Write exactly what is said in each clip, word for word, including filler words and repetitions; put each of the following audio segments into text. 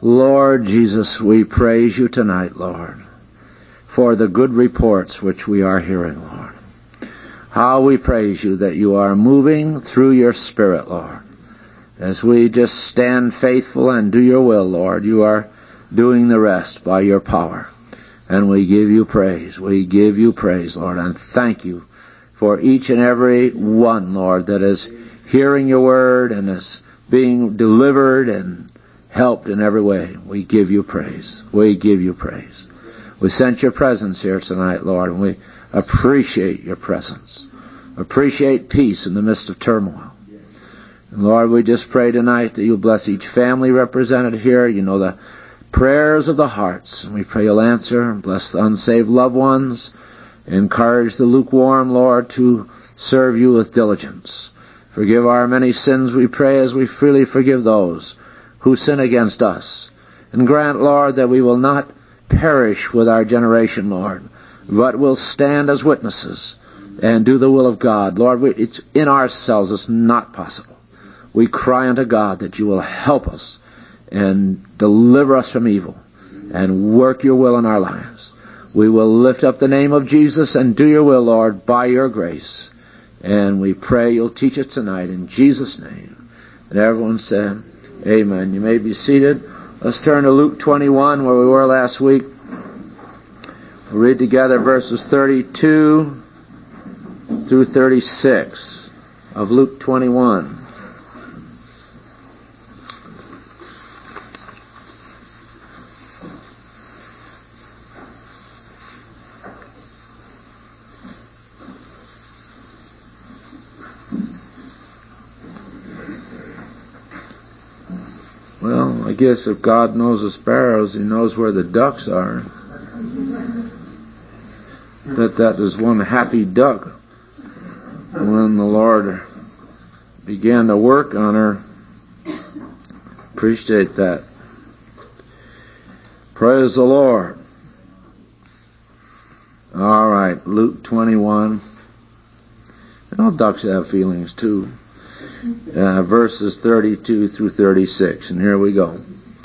Lord Jesus, we praise you tonight, Lord, for the good reports which we are hearing, Lord. How we praise you that you are moving through your Spirit, Lord. As we just stand faithful and do your will, Lord, you are doing the rest by your power. And we give you praise. We give you praise, Lord, and thank you for each and every one, Lord, that is hearing your word and is being delivered and helped in every way. We give you praise. We give you praise. We sense your presence here tonight, Lord, and we appreciate your presence. Appreciate peace in the midst of turmoil. And Lord, we just pray tonight that you'll bless each family represented here. You know the prayers of the hearts. And we pray you'll answer. Bless the unsaved loved ones. Encourage the lukewarm, Lord, to serve you with diligence. Forgive our many sins, we pray, as we freely forgive those who sin against us. And grant, Lord, that we will not perish with our generation, Lord, but will stand as witnesses and do the will of God. Lord, we, it's in ourselves. It's not possible. We cry unto God that you will help us and deliver us from evil and work your will in our lives. We will lift up the name of Jesus and do your will, Lord, by your grace. And we pray you'll teach us tonight in Jesus' name. And everyone said, amen. You may be seated. Let's turn to Luke twenty-one, where we were last week. We'll read together verses thirty-two through thirty-six of Luke twenty-one. Well, I guess if God knows the sparrows, he knows where the ducks are. That that is one happy duck. When the Lord began to work on her, appreciate that. Praise the Lord. All right, Luke twenty-one. And all ducks have feelings too. Uh, verses thirty-two through thirty-six. And here we go.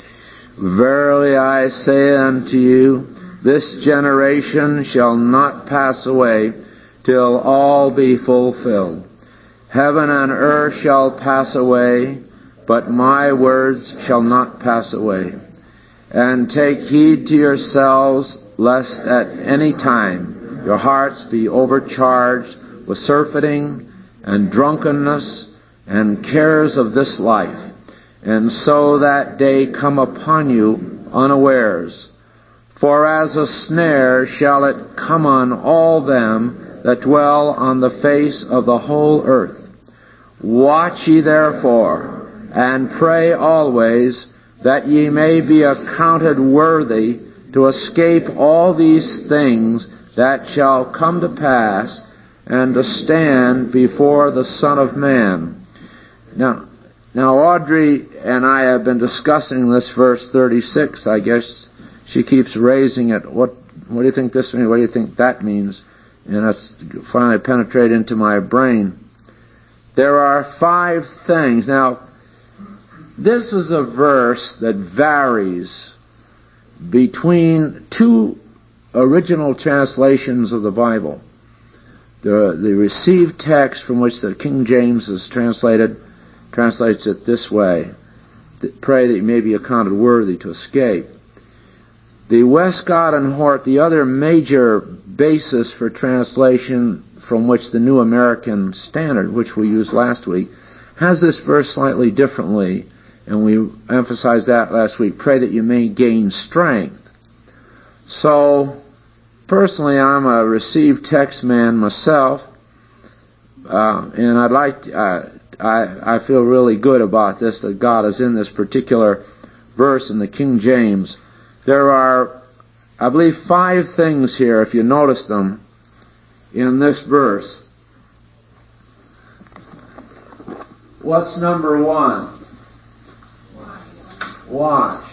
Verily I say unto you, this generation shall not pass away till all be fulfilled. Heaven and earth shall pass away, but my words shall not pass away. And take heed to yourselves, lest at any time your hearts be overcharged with surfeiting and drunkenness and cares of this life, and so that day come upon you unawares. For as a snare shall it come on all them that dwell on the face of the whole earth. Watch ye therefore, and pray always, that ye may be accounted worthy to escape all these things that shall come to pass, and to stand before the Son of Man. Now, now Audrey and I have been discussing this verse thirty-six. I guess she keeps raising it. What, what do you think this means? What do you think that means? And that's finally penetrated into my brain. There are five things. Now, this is a verse that varies between two original translations of the Bible. The, the received text from which the King James is translated translates it this way: pray that you may be accounted worthy to escape. The Westcott and Hort, the other major basis for translation from which the New American Standard, which we used last week, has this verse slightly differently, and we emphasized that last week. Pray that you may gain strength. So, personally, I'm a received text man myself, uh, and I'd like to, uh, I, I feel really good about this, that God is in this particular verse in the King James. There are, I believe, five things here, if you notice them, in this verse. What's number one? Watch.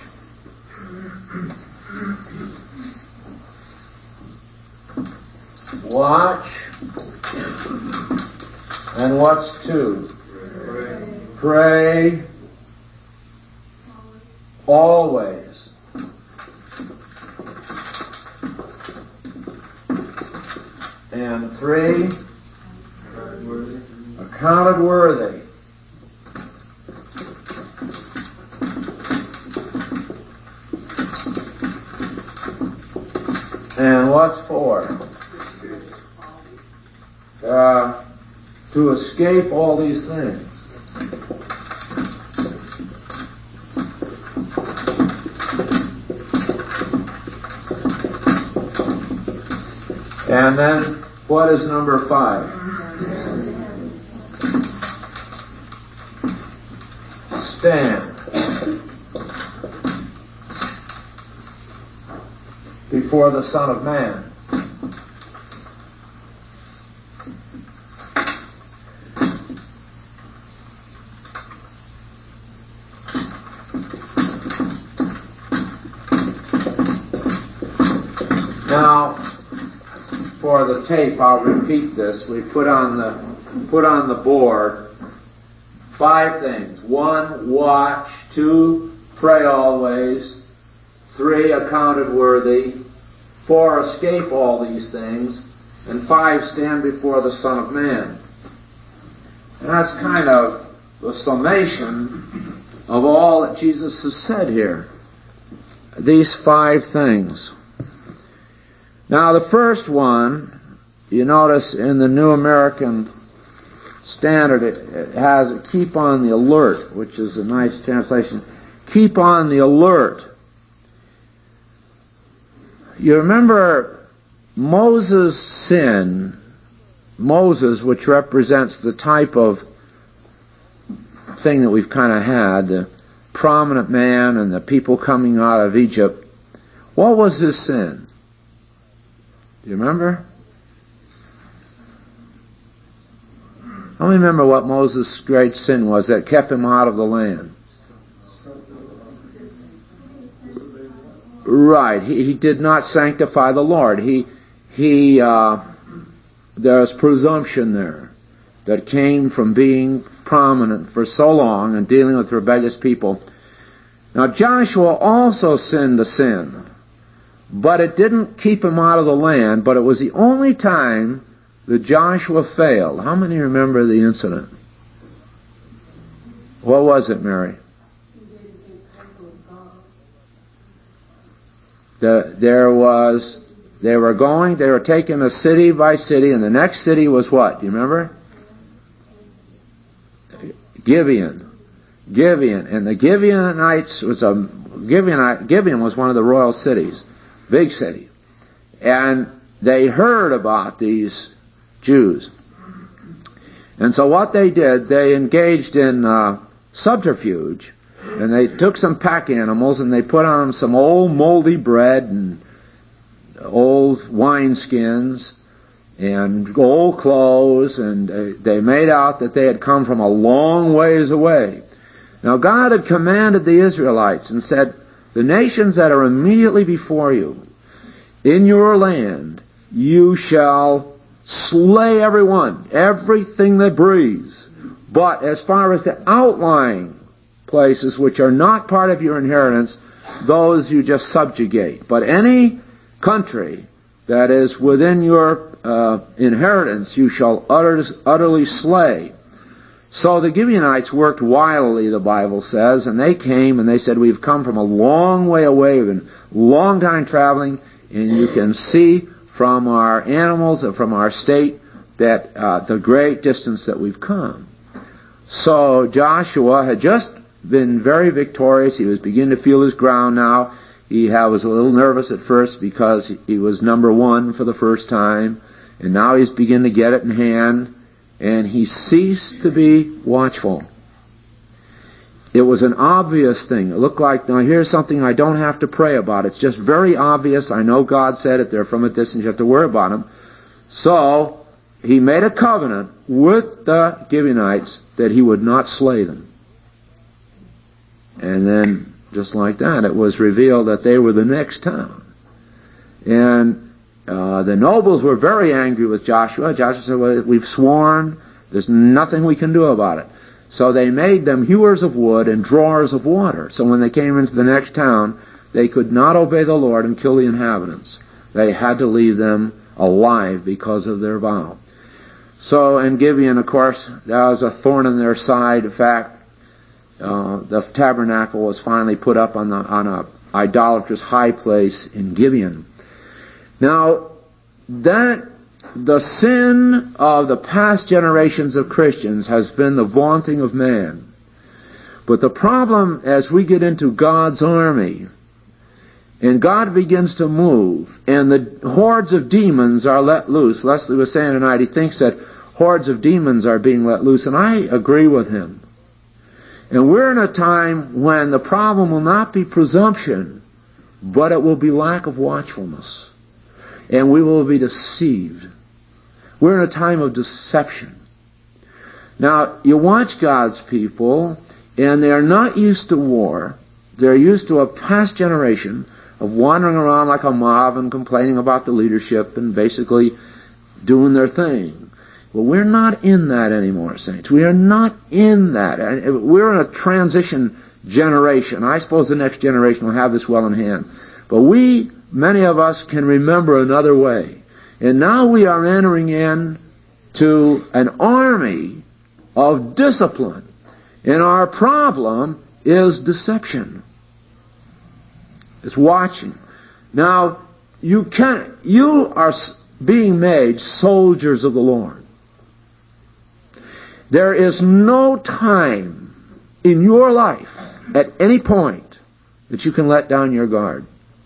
Watch. And what's two? Pray. Pray always. And three, accounted worthy. And what's four? Uh, to escape all these things. And then, what is number five? Stand before the Son of Man. Now, for the tape, I'll repeat this. We put on the put on the board five things. One, watch. Two, pray always. Three, accounted worthy. Four, escape all these things. And five, stand before the Son of Man. And that's kind of the summation of all that Jesus has said here. These five things. Now, the first one, you notice in the New American Standard, it, it has a keep on the alert, which is a nice translation. Keep on the alert. You remember Moses' sin, Moses, which represents the type of thing that we've kind of had, the prominent man and the people coming out of Egypt. What was his sin? Do you remember? How many remember what Moses' great sin was that kept him out of the land? Right. He, he did not sanctify the Lord. He, he, uh, there's presumption there that came from being prominent for so long and dealing with rebellious people. Now, Joshua also sinned a sin. But it didn't keep him out of the land, but it was the only time that Joshua failed. How many remember the incident? What was it, Mary? The, there was, they were going, they were taking a city by city, and the next city was what? Do you remember? Gibeon. Gibeon. And the Gibeonites was a, Gibeon, Gibeon was one of the royal cities. Big city. And they heard about these Jews. And so what they did, they engaged in uh, subterfuge, and they took some pack animals and they put on them some old moldy bread and old wineskins and old clothes, and they made out that they had come from a long ways away. Now God had commanded the Israelites and said, the nations that are immediately before you, in your land, you shall slay everyone, everything that breathes. But as far as the outlying places which are not part of your inheritance, those you just subjugate. But any country that is within your uh, inheritance, you shall utter, utterly slay. So the Gibeonites worked wildly, the Bible says, and they came and they said, we've come from a long way away, we've been a long time traveling, and you can see from our animals and from our state that uh, the great distance that we've come. So Joshua had just been very victorious. He was beginning to feel his ground now. He was a little nervous at first because he was number one for the first time, and now he's beginning to get it in hand. And he ceased to be watchful. It was an obvious thing. It looked like, now here's something I don't have to pray about. It's just very obvious. I know God said it. They're from a distance. You have to worry about them. So, he made a covenant with the Gibeonites that he would not slay them. And then, just like that, it was revealed that they were the next town. And Uh, the nobles were very angry with Joshua. Joshua said, well, we've sworn. There's nothing we can do about it. So they made them hewers of wood and drawers of water. So when they came into the next town, they could not obey the Lord and kill the inhabitants. They had to leave them alive because of their vow. So in Gibeon, of course, that was a thorn in their side. In fact, uh, the tabernacle was finally put up on the on a idolatrous high place in Gibeon. Now, that the sin of the past generations of Christians has been the vaunting of man. But the problem as we get into God's army, and God begins to move, and the hordes of demons are let loose. Leslie was saying tonight, he thinks that hordes of demons are being let loose, and I agree with him. And we're in a time when the problem will not be presumption, but it will be lack of watchfulness. And we will be deceived. We're in a time of deception. Now, you watch God's people, and they are not used to war. They're used to a past generation of wandering around like a mob and complaining about the leadership and basically doing their thing. Well, we're not in that anymore, saints. We are not in that. We're in a transition generation. I suppose the next generation will have this well in hand. But we, many of us, can remember another way. And now we are entering in to an army of discipline. And our problem is deception. It's watching. Now, you can you are being made soldiers of the Lord. There is no time in your life at any point that you can let down your guard.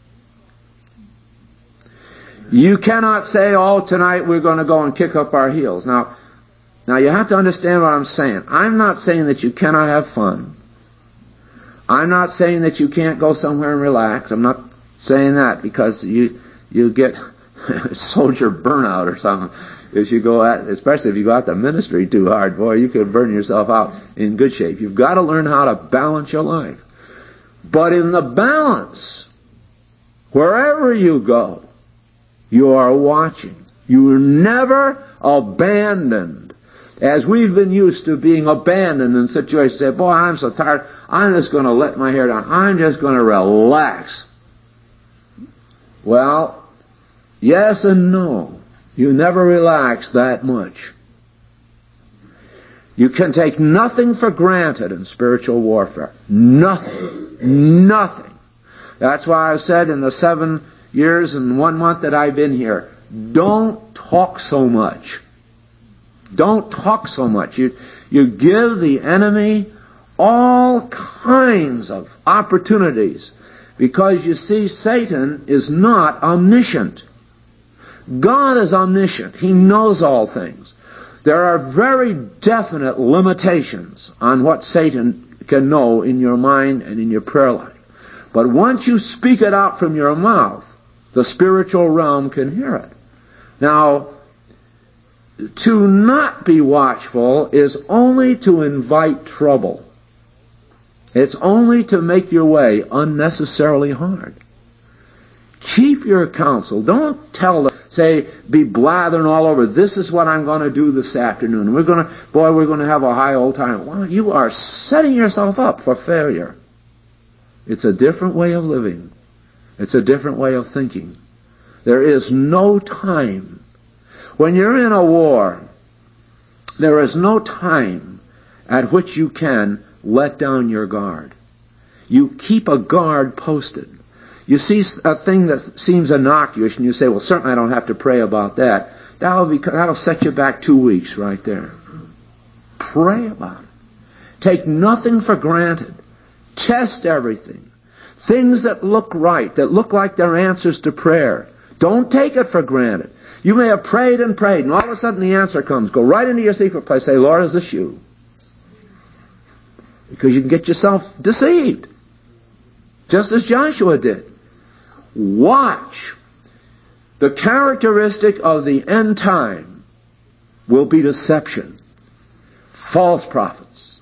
You cannot say, oh, tonight we're going to go and kick up our heels. Now, now you have to understand what I'm saying. I'm not saying that you cannot have fun. I'm not saying that you can't go somewhere and relax. I'm not saying that because you you get soldier burnout or something. If you go at, especially if you go out to ministry too hard, boy, you could burn yourself out in good shape. You've got to learn how to balance your life. But in the balance, wherever you go, you are watching. You are never abandoned. As we've been used to being abandoned in situations, say, boy, I'm so tired, I'm just going to let my hair down. I'm just going to relax. Well, yes and no. You never relax that much. You can take nothing for granted in spiritual warfare. Nothing. Nothing. That's why I've said in the seven years and one month that I've been here, don't talk so much. Don't talk so much. You, you give the enemy all kinds of opportunities because, you see, Satan is not omniscient. God is omniscient. He knows all things. There are very definite limitations on what Satan can know in your mind and in your prayer life. But once you speak it out from your mouth, the spiritual realm can hear it. Now, to not be watchful is only to invite trouble. It's only to make your way unnecessarily hard. Keep your counsel. Don't tell them, say, be blathering all over, this is what I'm going to do this afternoon. We're going to, boy, we're going to have a high old time. Well, you are setting yourself up for failure. It's a different way of living. It's a different way of thinking. There is no time. When you're in a war, there is no time at which you can let down your guard. You keep a guard posted. You see a thing that seems innocuous and you say, well, certainly I don't have to pray about that. That'll, be, that'll set you back two weeks right there. Pray about it. Take nothing for granted. Test everything. Things that look right, that look like they're answers to prayer. Don't take it for granted. You may have prayed and prayed, and all of a sudden the answer comes. Go right into your secret place. Say, Lord, is this you? Because you can get yourself deceived. Just as Joshua did. Watch. The characteristic of the end time will be deception. False prophets.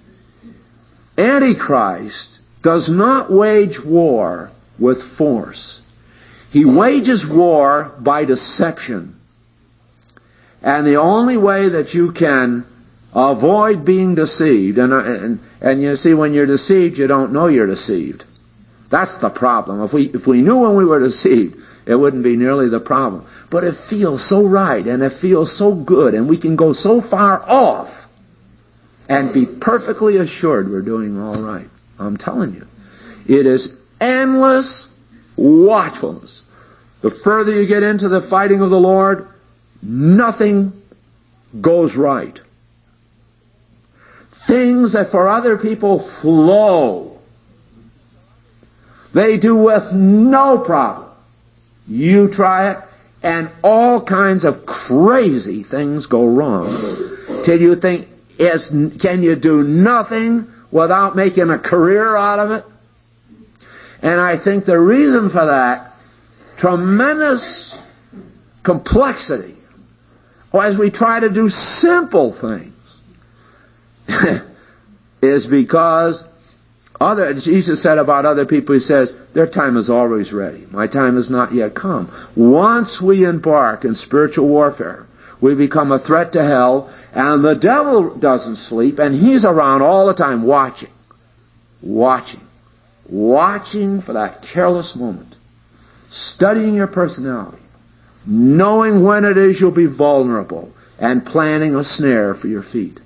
Antichrist does not wage war with force. He wages war by deception. And the only way that you can Avoid being deceived. And, and, and you see, when you're deceived, you don't know you're deceived. That's the problem. If we, if we knew when we were deceived, it wouldn't be nearly the problem. But it feels so right, and it feels so good, and we can go so far off and be perfectly assured we're doing all right. I'm telling you. It is endless watchfulness. The further you get into the fighting of the Lord, nothing goes right. Things that for other people flow, they do with no problem. You try it, and all kinds of crazy things go wrong. Till you think, is, can you do nothing without making a career out of it? And I think the reason for that, tremendous complexity, as we try to do simple things, is because other, Jesus said about other people, He says, their time is always ready. My time has not yet come. Once we embark in spiritual warfare, we become a threat to hell, and the devil doesn't sleep, and he's around all the time watching, watching, watching for that careless moment, studying your personality, knowing when it is you'll be vulnerable, and planning a snare for your feet.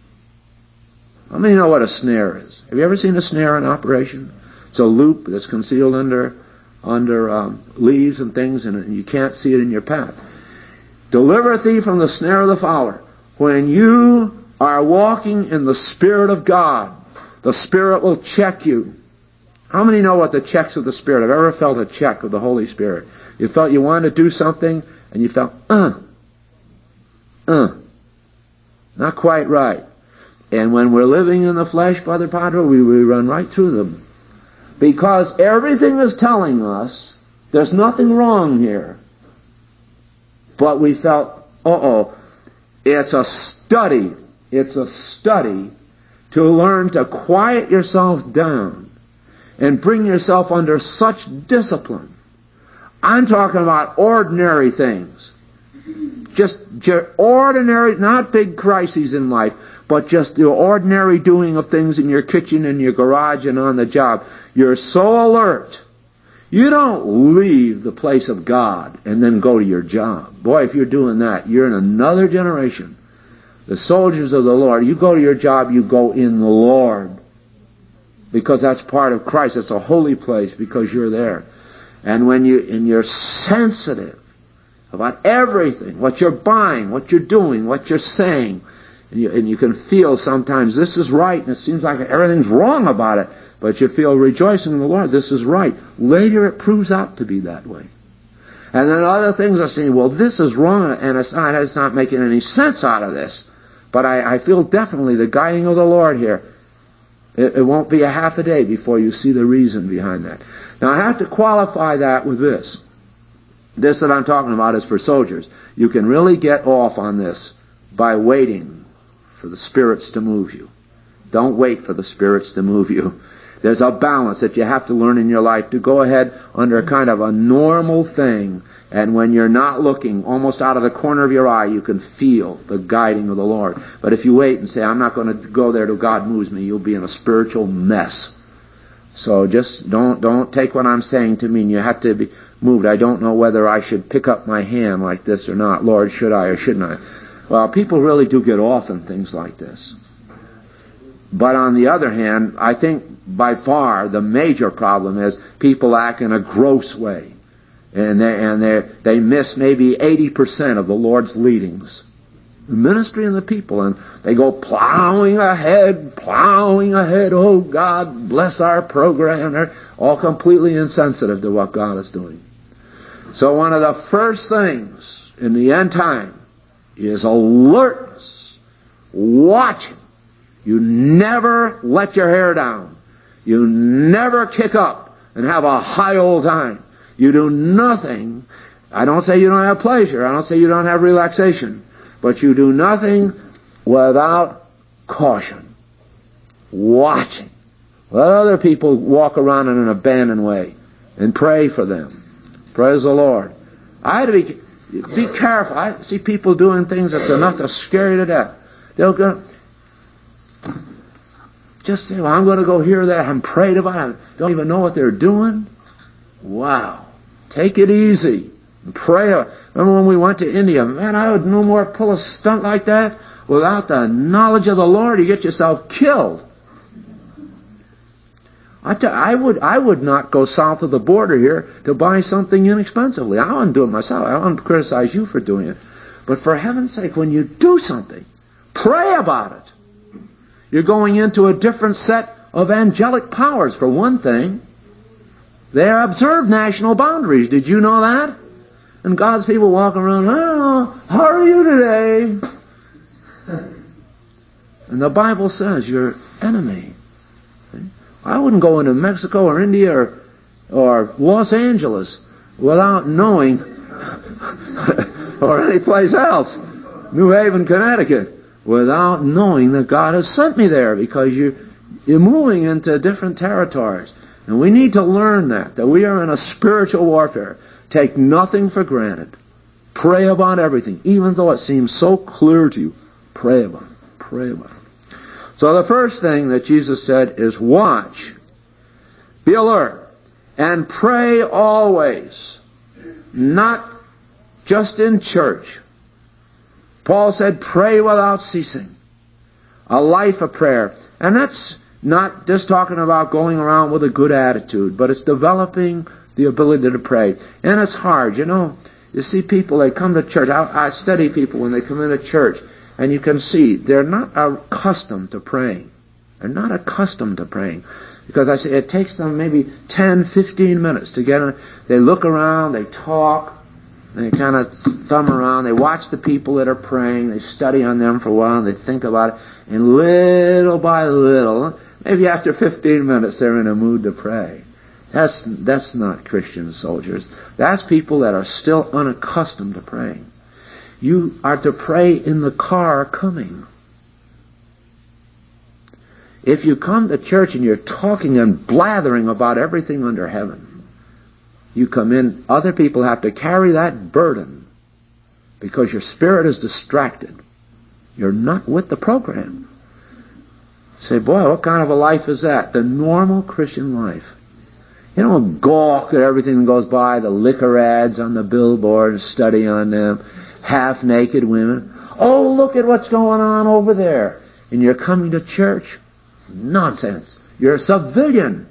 How many know what a snare is? Have you ever seen a snare in operation? It's a loop that's concealed under under um, leaves and things, and you can't see it in your path. Deliver thee from the snare of the fowler. When you are walking in the Spirit of God, the Spirit will check you. How many know what the checks of the Spirit? Have ever felt a check of the Holy Spirit? You felt you wanted to do something, and you felt, uh, uh, not quite right. And when we're living in the flesh, Brother Padre, we, we run right through them. Because everything is telling us there's nothing wrong here. But we felt, uh-oh, it's a study. It's a study to learn to quiet yourself down and bring yourself under such discipline. I'm talking about ordinary things. Just, just ordinary, not big crises in life, but just the ordinary doing of things in your kitchen, in your garage, and on the job. You're so alert. You don't leave the place of God and then go to your job. Boy, if you're doing that, you're in another generation. The soldiers of the Lord, you go to your job, you go in the Lord. Because that's part of Christ. It's a holy place because you're there. And when you, and you're sensitive about everything, what you're buying, what you're doing, what you're saying, and you, and you can feel sometimes this is right, and it seems like everything's wrong about it, but you feel rejoicing in the Lord, this is right. Later it proves out to be that way. And then other things are saying, well, this is wrong, and it's not, it's not making any sense out of this. But I, I feel definitely the guiding of the Lord here. It, it won't be a half a day before you see the reason behind that. Now I have to qualify that with this. This that I'm talking about is for soldiers. You can really get off on this by waiting for the spirits to move you. Don't wait for the spirits to move you. There's a balance that you have to learn in your life to go ahead under a kind of a normal thing, and when you're not looking, almost out of the corner of your eye, you can feel the guiding of the Lord. But if you wait and say, I'm not going to go there till God moves me, you'll be in a spiritual mess. So just don't don't take what I'm saying to mean you have to be moved. I don't know whether I should pick up my hand like this or not. Lord, should I or shouldn't I? Well, people really do get off in things like this. But on the other hand, I think by far the major problem is people act in a gross way. And they, and they, they miss maybe eighty percent of the Lord's leadings. The ministry and the people. And they go plowing ahead, plowing ahead. Oh, God, bless our program. They're all completely insensitive to what God is doing. So one of the first things in the end time is alertness, watching. You never let your hair down. You never kick up and have a high old time. You do nothing. I don't say you don't have pleasure. I don't say you don't have relaxation. But you do nothing without caution. Watching. Let other people walk around in an abandoned way and pray for them. Praise the Lord. I had to be, be careful. I see people doing things that's enough to scare you to death. They'll go, just say, well, I'm going to go hear that. I haven't prayed about it. I don't even know what they're doing. Wow. Take it easy. Pray. Remember when we went to India? Man, I would no more pull a stunt like that. Without the knowledge of the Lord, you get yourself killed. I, tell, I would I would not go south of the border here to buy something inexpensively. I wouldn't do it myself. I wouldn't criticize you for doing it. But for heaven's sake, when you do something, pray about it. You're going into a different set of angelic powers, for one thing. They observe national boundaries. Did you know that? And God's people walk around, oh, how are you today? And the Bible says your enemy. I wouldn't go into Mexico or India or, or Los Angeles without knowing, or any place else, New Haven, Connecticut, without knowing that God has sent me there, because you, you're moving into different territories. And we need to learn that, that we are in a spiritual warfare. Take nothing for granted. Pray about everything, even though it seems so clear to you. Pray about it. Pray about it. So the first thing that Jesus said is watch, be alert, and pray always, not just in church. Paul said pray without ceasing, a life of prayer. And that's not just talking about going around with a good attitude, but it's developing the ability to pray. And it's hard, you know. You see people, they come to church. I, I study people when they come into church. And you can see they're not accustomed to praying. They're not accustomed to praying. Because I say it takes them maybe ten, fifteen minutes to get in. They look around, they talk, they kind of thumb around, they watch the people that are praying, they study on them for a while, and they think about it. And little by little, maybe after fifteen minutes, they're in a mood to pray. That's, that's not Christian soldiers. That's people that are still unaccustomed to praying. You are to pray in the car coming. If you come to church and you're talking and blathering about everything under heaven, you come in, other people have to carry that burden because your spirit is distracted. You're not with the program. You say, boy, what kind of a life is that? The normal Christian life. You don't gawk at everything that goes by, the liquor ads on the billboard, and study on them. Half-naked women. Oh, look at what's going on over there. And you're coming to church? Nonsense. You're a civilian.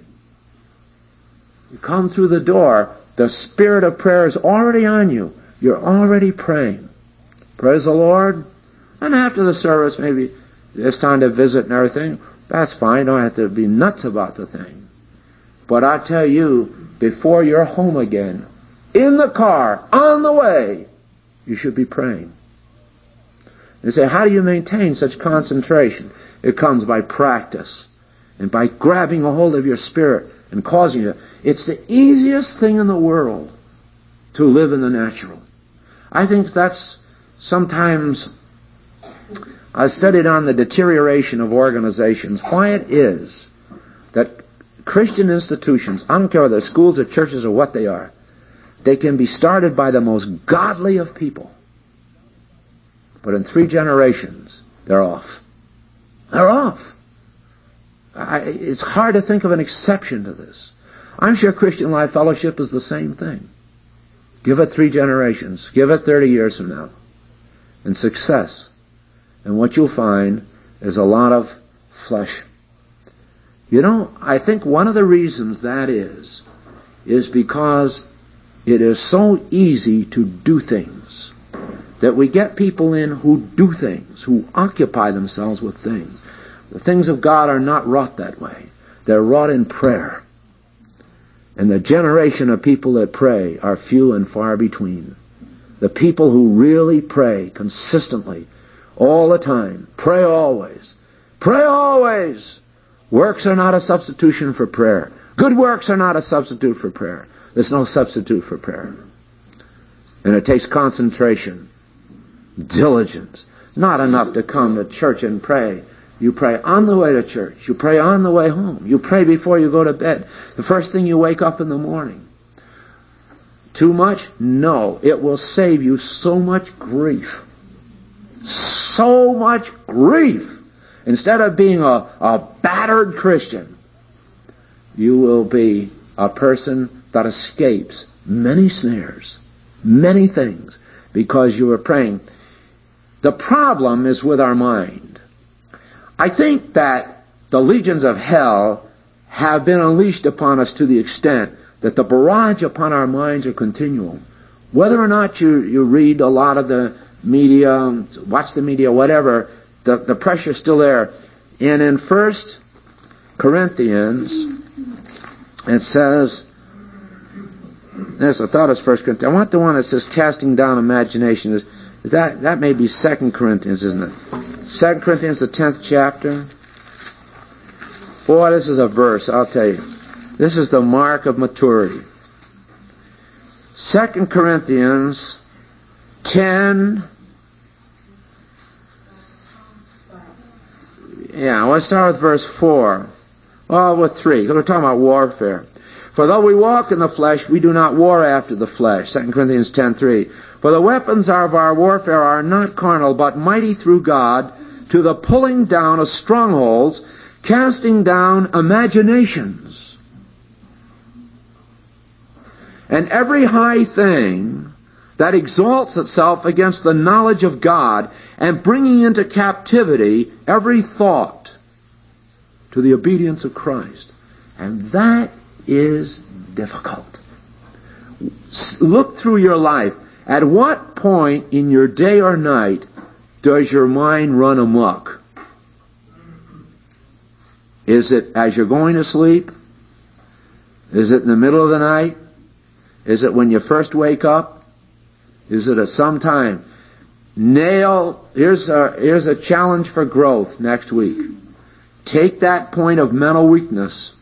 You come through the door, the spirit of prayer is already on you. You're already praying. Praise the Lord. And after the service, maybe it's time to visit and everything. That's fine. You don't have to be nuts about the thing. But I tell you, before you're home again, in the car, on the way, you should be praying. They say, how do you maintain such concentration? It comes by practice and by grabbing a hold of your spirit and causing it. It's the easiest thing in the world to live in the natural. I think that's sometimes, I studied on the deterioration of organizations, why it is that Christian institutions, I don't care whether they're schools or churches or what they are, they can be started by the most godly of people. But in three generations, they're off. They're off. I, it's hard to think of an exception to this. I'm sure Christian Life Fellowship is the same thing. Give it three generations. Give it thirty years from now. And success. And what you'll find is a lot of flesh. You know, I think one of the reasons that is, is because it is so easy to do things that we get people in who do things, who occupy themselves with things. The things of God are not wrought that way. They're wrought in prayer. And the generation of people that pray are few and far between. The people who really pray consistently, all the time, pray always. Pray always! Works are not a substitution for prayer. Good works are not a substitute for prayer. There's no substitute for prayer. And it takes concentration, diligence. Not enough to come to church and pray. You pray on the way to church. You pray on the way home. You pray before you go to bed. The first thing you wake up in the morning. Too much? No. It will save you so much grief. So much grief. Instead of being a, a battered Christian, you will be a person that escapes many snares, many things, because you are praying. The problem is with our mind. I think that the legions of hell have been unleashed upon us to the extent that the barrage upon our minds are continual. Whether or not you, you read a lot of the media, watch the media, whatever, the, the pressure's still there. And in First Corinthians, it says, yes, I thought it's First Corinthians. I want the one that says casting down imagination. Is that that may be Second Corinthians, isn't it? Second Corinthians, the tenth chapter. Boy, this is a verse, I'll tell you. This is the mark of maturity. Second Corinthians ten. Yeah, let's start with verse four. Well, with three, because we're talking about warfare. For though we walk in the flesh, we do not war after the flesh. Second Corinthians ten three. For the weapons of our warfare are not carnal, but mighty through God to the pulling down of strongholds, casting down imaginations, and every high thing that exalts itself against the knowledge of God, and bringing into captivity every thought to the obedience of Christ. And that is difficult. Look through your life. At what point in your day or night does your mind run amok? Is it as you're going to sleep? Is it in the middle of the night? Is it when you first wake up? Is it at some time? Nail, here's a, here's a challenge for growth next week. Take that point of mental weakness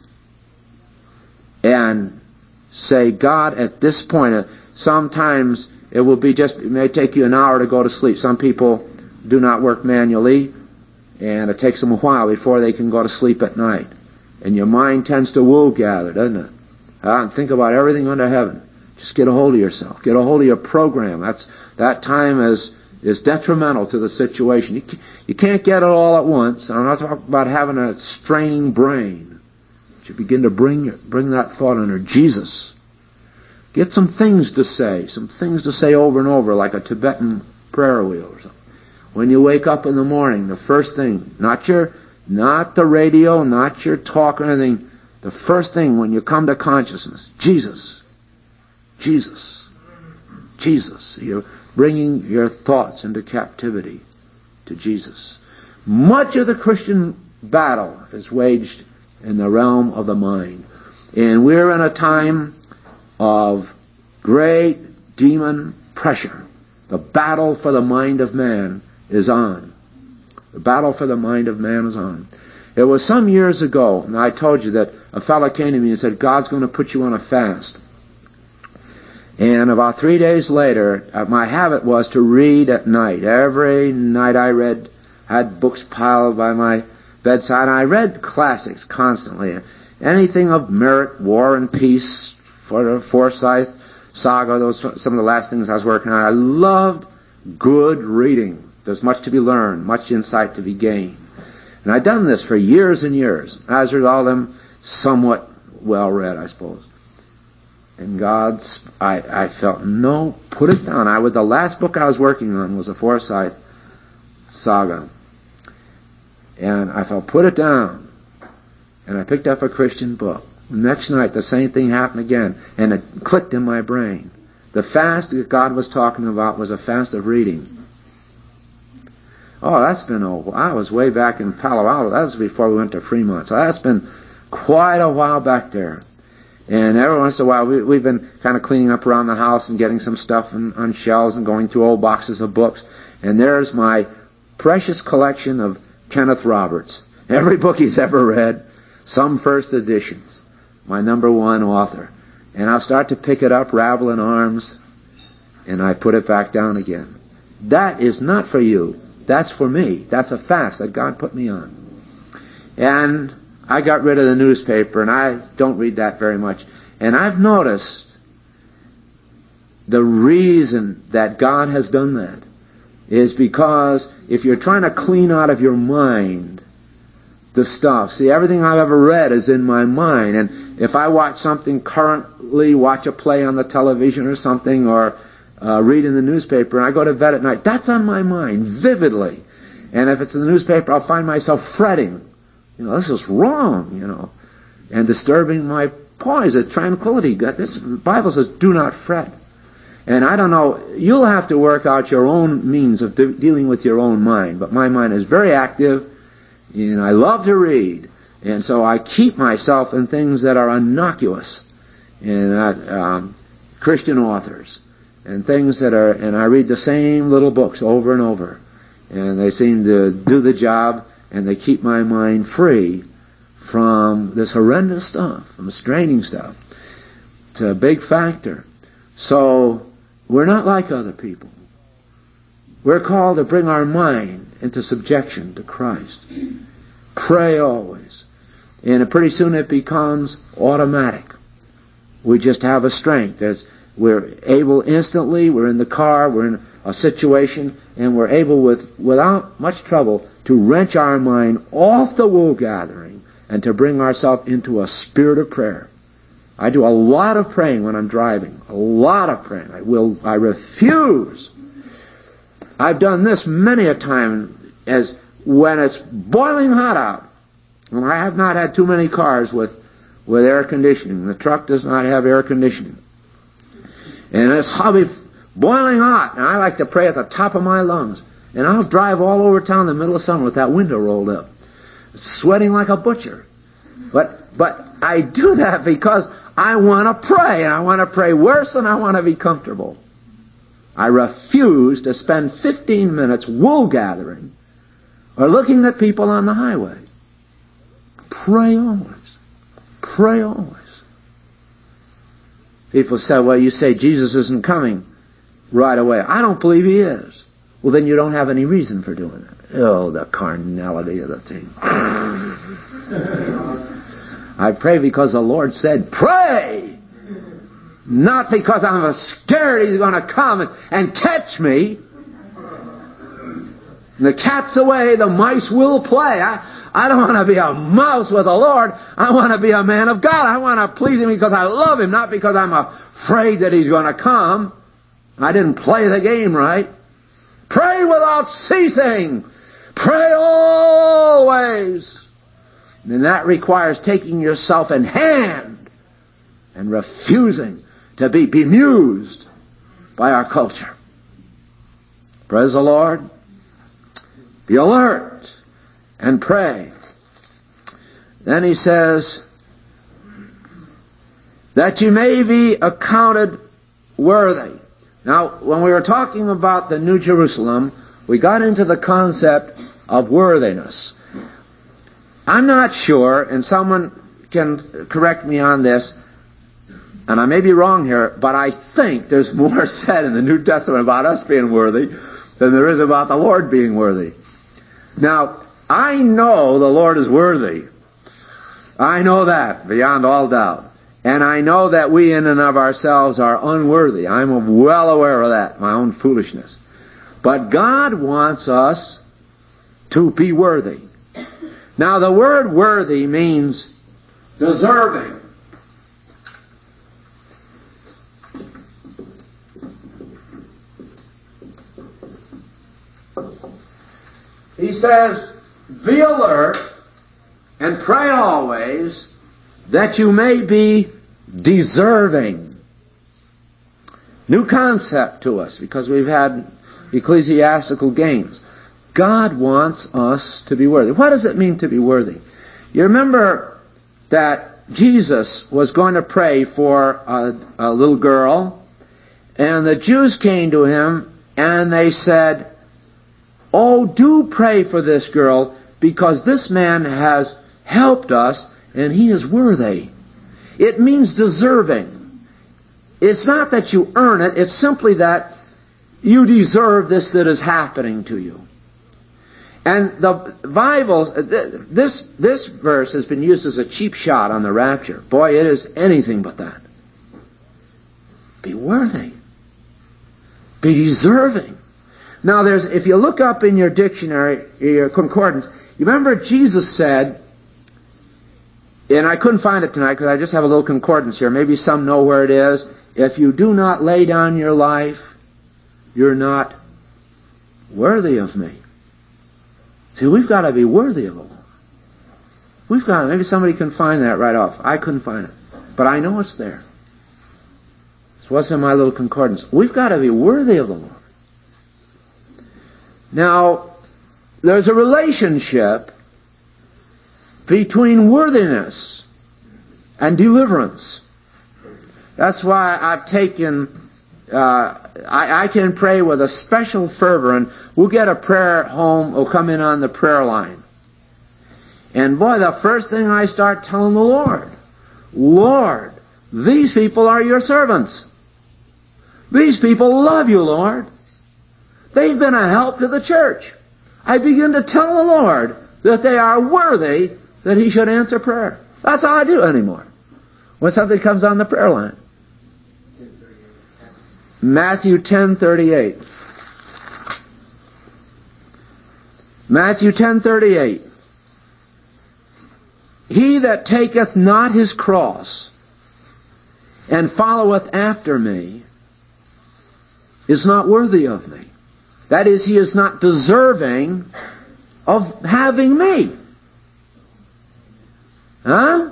and say, God, at this point, sometimes it will be just, it may take you an hour to go to sleep. Some people do not work manually, and it takes them a while before they can go to sleep at night. And your mind tends to wool gather, doesn't it? Uh, and think about everything under heaven. Just get a hold of yourself. Get a hold of your program. That's that time is is detrimental to the situation. You can't, you can't get it all at once. I'm not talking about having a straining brain. You begin to bring bring that thought under Jesus. Get some things to say, some things to say over and over, like a Tibetan prayer wheel or something. When you wake up in the morning, the first thing, not your, not the radio, not your talk or anything. The first thing when you come to consciousness, Jesus, Jesus, Jesus. You're bringing your thoughts into captivity to Jesus. Much of the Christian battle is waged in the realm of the mind. And we're in a time of great demon pressure. The battle for the mind of man is on. The battle for the mind of man is on. It was some years ago, and I told you that a fellow came to me and said, God's going to put you on a fast. And about three days later, my habit was to read at night. Every night I read, had books piled by my bedside, and I read classics constantly. Anything of merit, War and Peace, Forsyth, Saga, those some of the last things I was working on. I loved good reading. There's much to be learned, much insight to be gained. And I'd done this for years and years. As a result, I'm somewhat well read, I suppose. And God's, I, I felt, no, put it down. I would, the last book I was working on was a Forsyth Saga. And I felt, put it down. And I picked up a Christian book. The next night, the same thing happened again. And it clicked in my brain. The fast that God was talking about was a fast of reading. Oh, that's been a while. I was way back in Palo Alto. That was before we went to Fremont. So that's been quite a while back there. And every once in a while, we, we've been kind of cleaning up around the house and getting some stuff in, on shelves and going through old boxes of books. And there's my precious collection of Kenneth Roberts. Every book he's ever read, some first editions. My number one author. And I'll start to pick it up, Rabble in Arms, and I put it back down again. That is not for you. That's for me. That's a fast that God put me on. And I got rid of the newspaper, and I don't read that very much. And I've noticed the reason that God has done that is because if you're trying to clean out of your mind the stuff. See, everything I've ever read is in my mind. And if I watch something currently, watch a play on the television or something, or uh, read in the newspaper, and I go to bed at night, that's on my mind vividly. And if it's in the newspaper, I'll find myself fretting. You know, this is wrong, you know, and disturbing my poise of tranquility. This, the Bible says, do not fret. And I don't know, you'll have to work out your own means of de- dealing with your own mind. But my mind is very active, and I love to read. And so I keep myself in things that are innocuous, and uh, um, Christian authors, and things that are, and I read the same little books over and over. And they seem to do the job, and they keep my mind free from this horrendous stuff, from straining stuff. It's a big factor. So, we're not like other people. We're called to bring our mind into subjection to Christ. Pray always. And pretty soon it becomes automatic. We just have a strength. As we're able instantly, we're in the car, we're in a situation, and we're able with without much trouble to wrench our mind off the wool gathering and to bring ourselves into a spirit of prayer. I do a lot of praying when I'm driving. A lot of praying. I will. I refuse. I've done this many a time as when it's boiling hot out. And I have not had too many cars with, with air conditioning. The truck does not have air conditioning. And it's hobby boiling hot. And I like to pray at the top of my lungs. And I'll drive all over town in the middle of summer with that window rolled up, sweating like a butcher. But but I do that because I want to pray, and I want to pray worse than I want to be comfortable. I refuse to spend fifteen minutes wool gathering or looking at people on the highway. Pray always. Pray always. People say, well, you say Jesus isn't coming right away. I don't believe He is. Well, then you don't have any reason for doing that. Oh, the carnality of the thing. I pray because the Lord said, pray! Not because I'm scared He's going to come and, and catch me. The cat's away, the mice will play. I, I don't want to be a mouse with the Lord. I want to be a man of God. I want to please Him because I love Him, not because I'm afraid that He's going to come. I didn't play the game right. Pray without ceasing. Pray always. And that requires taking yourself in hand and refusing to be bemused by our culture. Praise the Lord. Be alert and pray. Then he says, that you may be accounted worthy. Now, when we were talking about the New Jerusalem, we got into the concept of worthiness. I'm not sure, and someone can correct me on this, and I may be wrong here, but I think there's more said in the New Testament about us being worthy than there is about the Lord being worthy. Now, I know the Lord is worthy. I know that, beyond all doubt. And I know that we in and of ourselves are unworthy. I'm well aware of that, my own foolishness. But God wants us to be worthy. Now, the word worthy means deserving. He says, be alert and pray always that you may be deserving. New concept to us because we've had ecclesiastical games. God wants us to be worthy. What does it mean to be worthy? You remember that Jesus was going to pray for a, a little girl, and the Jews came to Him and they said, oh, do pray for this girl because this man has helped us and he is worthy. It means deserving. It's not that you earn it, it's simply that you deserve this that is happening to you. And the Bible, this, this verse has been used as a cheap shot on the rapture. Boy, it is anything but that. Be worthy. Be deserving. Now, there's, if you look up in your dictionary, your concordance, You remember Jesus said, and I couldn't find it tonight because I just have a little concordance here. Maybe some know where it is. If you do not lay down your life, you're not worthy of me. See, we've got to be worthy of the Lord. We've got to. Maybe somebody can find that right off. I couldn't find it. But I know it's there. It's what's in my little concordance. We've got to be worthy of the Lord. Now, there's a relationship between worthiness and deliverance. That's why I've taken, uh, I, I can pray with a special fervor, and we'll get a prayer home, will come in on the prayer line. And boy, the first thing I start telling the Lord, Lord, these people are your servants. These people love you, Lord. They've been a help to the church. I begin to tell the Lord that they are worthy that He should answer prayer. That's all I do anymore. When something comes on the prayer line. Matthew ten thirty-eight. Matthew ten thirty-eight. He that taketh not his cross and followeth after me is not worthy of me. That is, he is not deserving of having me. Huh?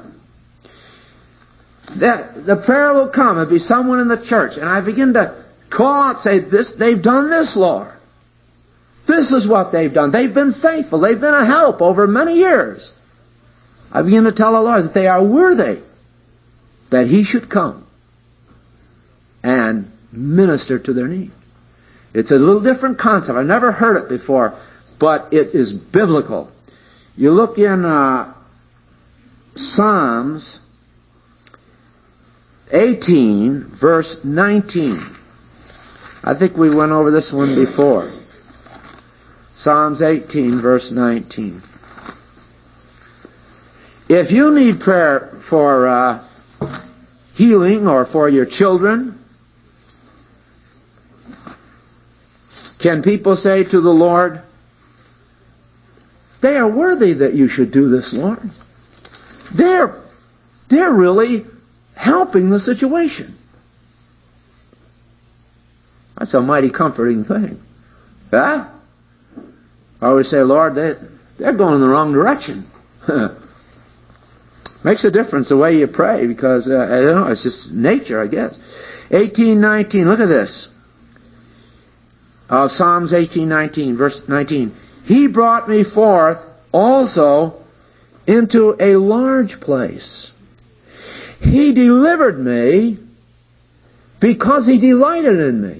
That the prayer will come. It'll be someone in the church, and I begin to call out, say, "This, they've done this, Lord. This is what they've done. They've been faithful. They've been a help over many years." I begin to tell the Lord that they are worthy that He should come and minister to their need. It's a little different concept. I've never heard it before, but it is biblical. You look in uh, Psalms eighteen, verse nineteen. I think we went over this one before. Psalms eighteen, verse nineteen. If you need prayer for uh, healing or for your children, can people say to the Lord, they are worthy that you should do this, Lord? They're, they're really helping the situation. That's a mighty comforting thing. Huh? I always say, Lord, they, they're going in the wrong direction. Makes a difference the way you pray, because, uh, I don't know, it's just nature, I guess. eighteen nineteen, look at this. Of Psalms eighteen nineteen, verse nineteen. He brought me forth also into a large place. He delivered me because He delighted in me.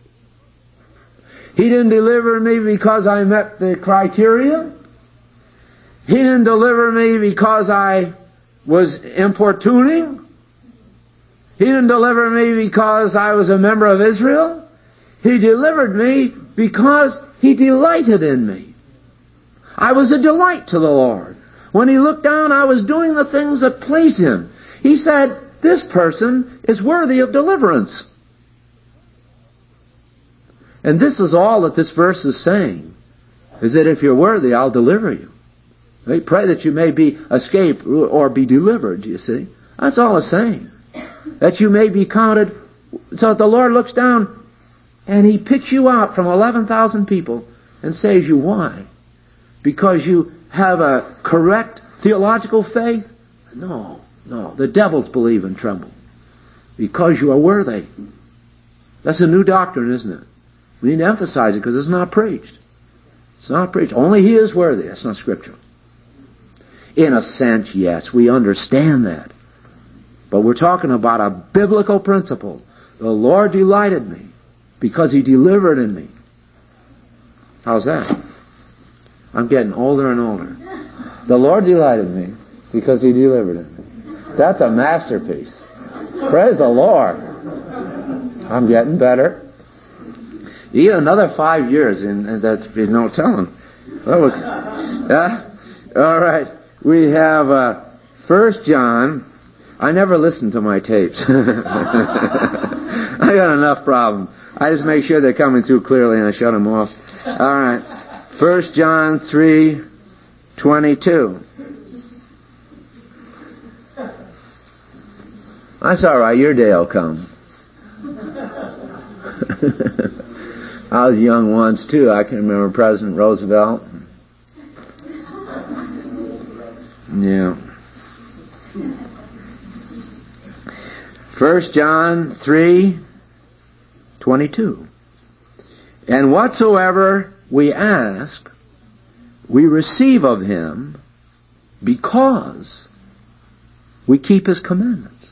He didn't deliver me because I met the criteria. He didn't deliver me because I was importuning. He didn't deliver me because I was a member of Israel. He delivered me because He delighted in me. I was a delight to the Lord. When He looked down, I was doing the things that pleased Him. He said, this person is worthy of deliverance. And this is all that this verse is saying, is that if you're worthy, I'll deliver you. Pray that you may be escaped or be delivered, you see. That's all it's saying. That you may be counted. So that the Lord looks down and He picks you out from eleven thousand people and saves you. Why? Because you have a correct theological faith? No, no. The devils believe and tremble. Because you are worthy. That's a new doctrine, isn't it? We need to emphasize it because it's not preached. It's not preached. Only He is worthy. That's not scriptural. In a sense, yes, we understand that. But we're talking about a biblical principle. The Lord delighted me because He delivered in me. How's that? I'm getting older and older. The Lord delighted me because He delivered in me. That's a masterpiece. Praise the Lord. I'm getting better. You get another five years, and that's no telling. Oh, yeah? All right. We have uh, First John. I never listen to my tapes. I got enough problems. I just make sure they're coming through clearly and I shut them off. All right. First John three twenty-two. That's all right. Your day will come. I was young once too. I can remember President Roosevelt. Yeah. First John three twenty-two. And whatsoever we ask, we receive of Him, because we keep His commandments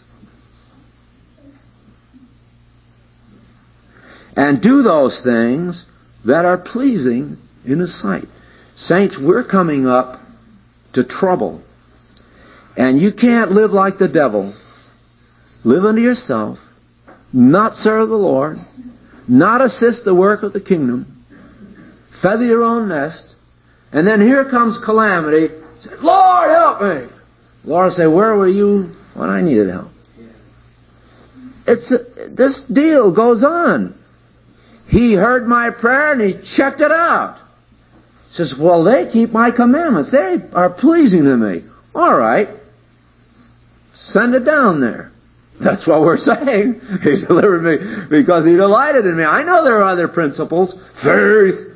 and do those things that are pleasing in His sight. Saints, we're coming up to trouble. And you can't live like the devil. Live unto yourself, not serve the Lord, not assist the work of the kingdom, feather your own nest, and then here comes calamity. Say, Lord, help me. The Lord will say, where were you when I needed help? It's a, this deal goes on. He heard my prayer and He checked it out. He says, well, they keep my commandments. They are pleasing to me. All right. Send it down there. That's what we're saying. He delivered me because He delighted in me. I know there are other principles. Faith.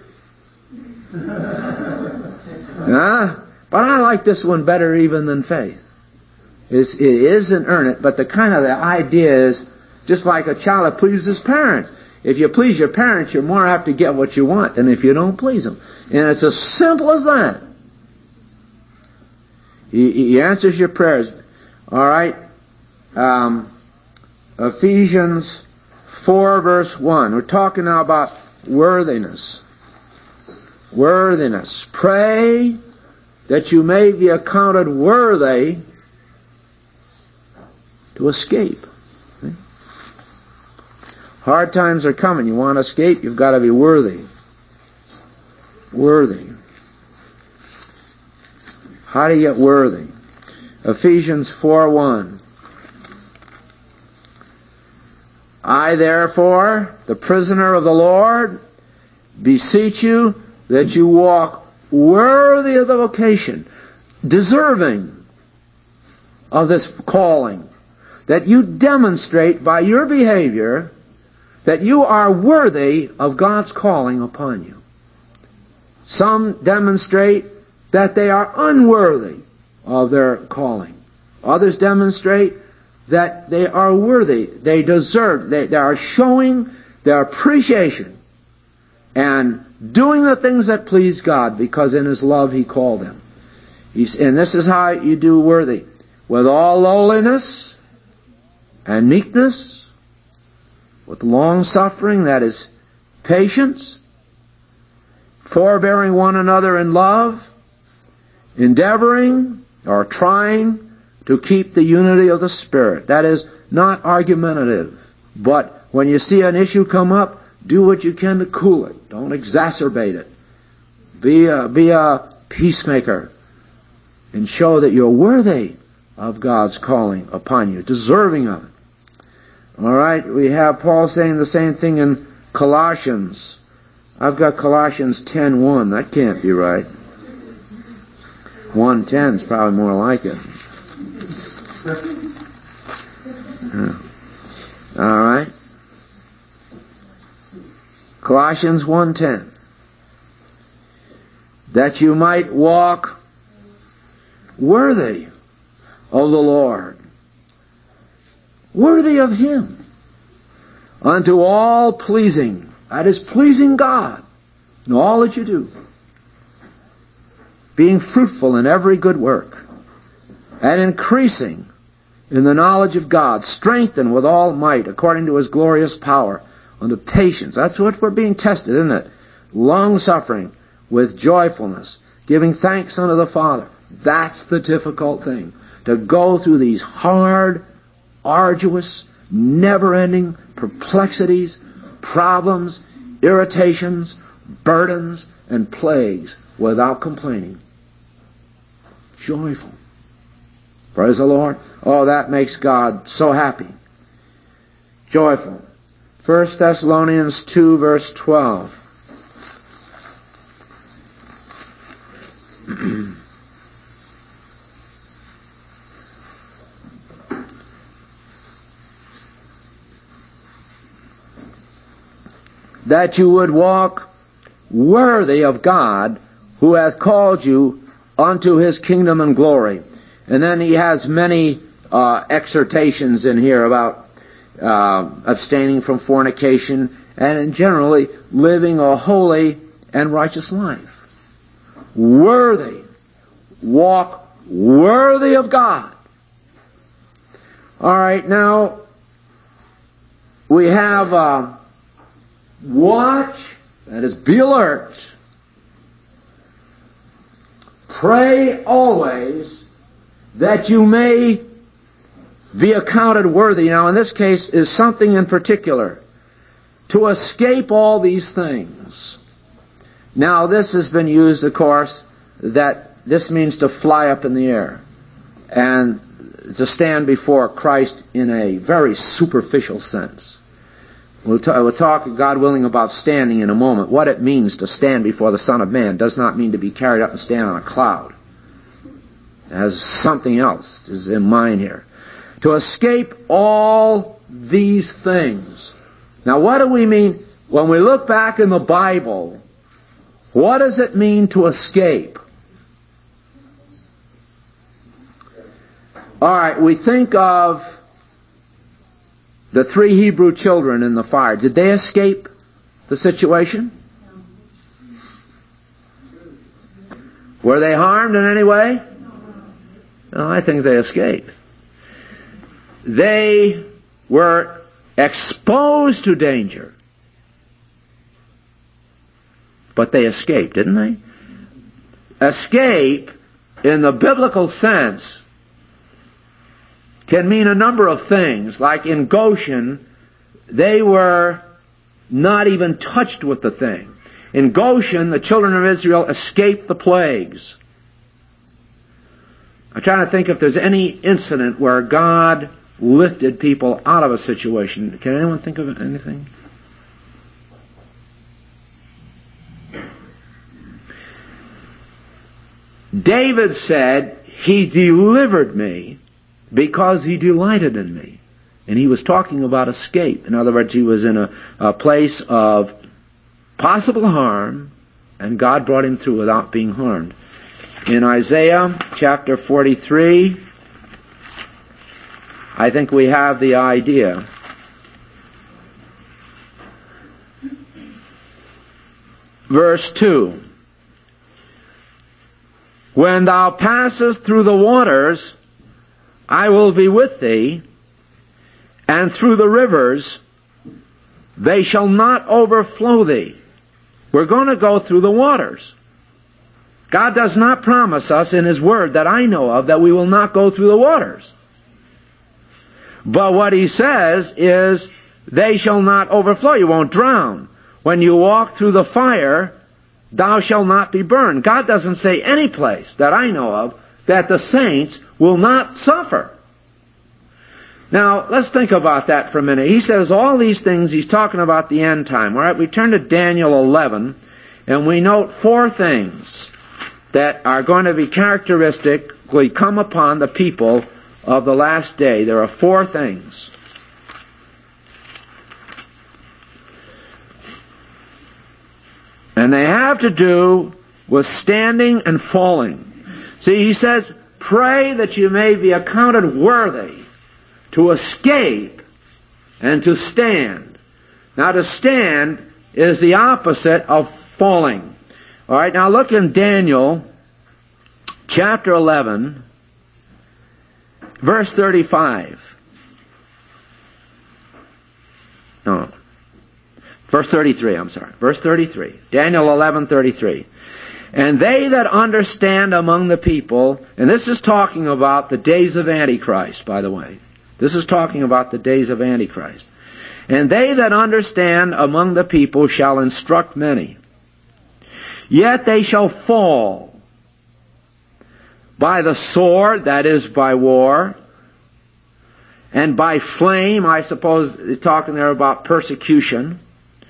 Huh? But I like this one better even than faith. It's, it isn't earn it, but the kind of the idea is just like a child that pleases his parents. If you please your parents, you're more apt to get what you want than if you don't please them. And it's as simple as that. He, he answers your prayers. All right. Um, Ephesians four verse one. We're talking now about worthiness. Worthiness. Pray that you may be accounted worthy to escape. Okay? Hard times are coming. You want to escape? You've got to be worthy. Worthy. How do you get worthy? Ephesians four one. I therefore, the prisoner of the Lord, beseech you that you walk worthy of the vocation, deserving of this calling, that you demonstrate by your behavior that you are worthy of God's calling upon you. Some demonstrate that they are unworthy of their calling. Others demonstrate that they are worthy, they deserve, they, they are showing their appreciation and doing the things that please God because in His love He called them. He's, and this is how you do worthy. With all lowliness and meekness, with long suffering, that is patience, forbearing one another in love, endeavoring or trying to keep the unity of the Spirit. That is not argumentative, but when you see an issue come up, do what you can to cool it. Don't exacerbate it. Be a, be a peacemaker and show that you're worthy of God's calling upon you, deserving of it. All right, we have Paul saying the same thing in Colossians. I've got Colossians ten one. That can't be right. one ten is probably more like it. Yeah. All right. Colossians one ten. That you might walk worthy of the Lord, worthy of Him, unto all pleasing. That is pleasing God in all that you do, being fruitful in every good work, and increasing in the knowledge of God, strengthened with all might according to His glorious power, unto patience. That's what we're being tested, isn't it? Long suffering with joyfulness, giving thanks unto the Father. That's the difficult thing. To go through these hard, arduous, never-ending perplexities, problems, irritations, burdens, and plagues without complaining. Joyful. Praise the Lord. Oh, that makes God so happy. Joyful. First Thessalonians two, verse twelve. that you would walk worthy of God, who hath called you unto his kingdom and glory. And then he has many uh, exhortations in here about uh, abstaining from fornication and generally living a holy and righteous life. Worthy. Walk worthy of God. All right, now we have uh, watch, that is, be alert. Pray always that you may be accounted worthy. Now, in this case, is something in particular. To escape all these things. Now, this has been used, of course, that this means to fly up in the air and to stand before Christ in a very superficial sense. We'll, t- we'll talk, God willing, about standing in a moment. What it means to stand before the Son of Man does not mean to be carried up and stand on a cloud. It has something else is in mind here. To escape all these things. Now, what do we mean? When we look back in the Bible, what does it mean to escape? All right, we think of the three Hebrew children in the fire. Did they escape the situation? Were they harmed in any way? No, I think they escaped. They were exposed to danger. But they escaped, didn't they? Escape, in the biblical sense, can mean a number of things. Like in Goshen, they were not even touched with the thing. In Goshen, the children of Israel escaped the plagues. I'm trying to think if there's any incident where God lifted people out of a situation. Can anyone think of anything? David said, He delivered me because He delighted in me. And he was talking about escape. In other words, he was in a, a place of possible harm, and God brought him through without being harmed. In Isaiah chapter forty-three, I think we have the idea. Verse two. When thou passest through the waters, I will be with thee, and through the rivers, they shall not overflow thee. We're going to go through the waters. God does not promise us in His Word that I know of that we will not go through the waters. But what He says is, they shall not overflow. You won't drown. When you walk through the fire, thou shalt not be burned. God doesn't say any place that I know of that the saints will not suffer. Now, let's think about that for a minute. He says all these things, He's talking about the end time. All right, we turn to Daniel eleven, and we note four things that are going to be characteristically come upon the people of the last day. There are four things. And they have to do with standing and falling. See, he says, pray that you may be accounted worthy to escape and to stand. Now, to stand is the opposite of falling. All right, now look in Daniel chapter eleven, verse thirty-five. No. Verse thirty-three, I'm sorry. Verse thirty-three. Daniel eleven thirty-three. And they that understand among the people, and this is talking about the days of Antichrist, by the way. This is talking about the days of Antichrist. And they that understand among the people shall instruct many. Yet they shall fall by the sword, that is, by war, and by flame. I suppose it's talking there about persecution.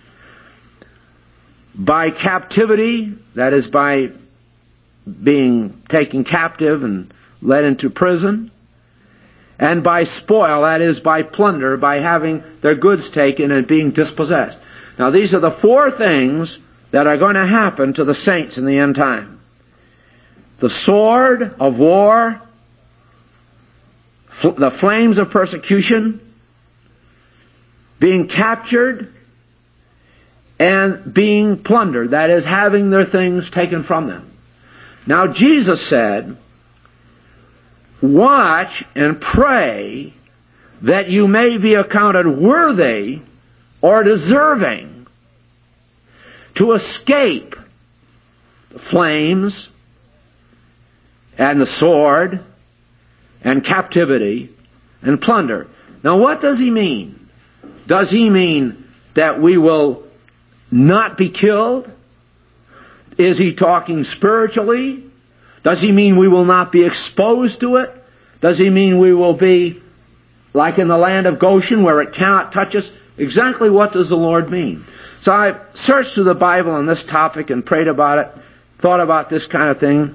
By captivity, that is, by being taken captive and led into prison. And by spoil, that is, by plunder, by having their goods taken and being dispossessed. Now these are the four things that are going to happen to the saints in the end time. The sword of war, fl- the flames of persecution, being captured, and being plundered. That is, having their things taken from them. Now Jesus said, watch and pray that you may be accounted worthy or deserving to escape the flames and the sword and captivity and plunder. Now what does he mean? Does he mean that we will not be killed? Is he talking spiritually? Does he mean we will not be exposed to it? Does he mean we will be like in the land of Goshen where it cannot touch us? Exactly what does the Lord mean? So I searched through the Bible on this topic and prayed about it, thought about this kind of thing.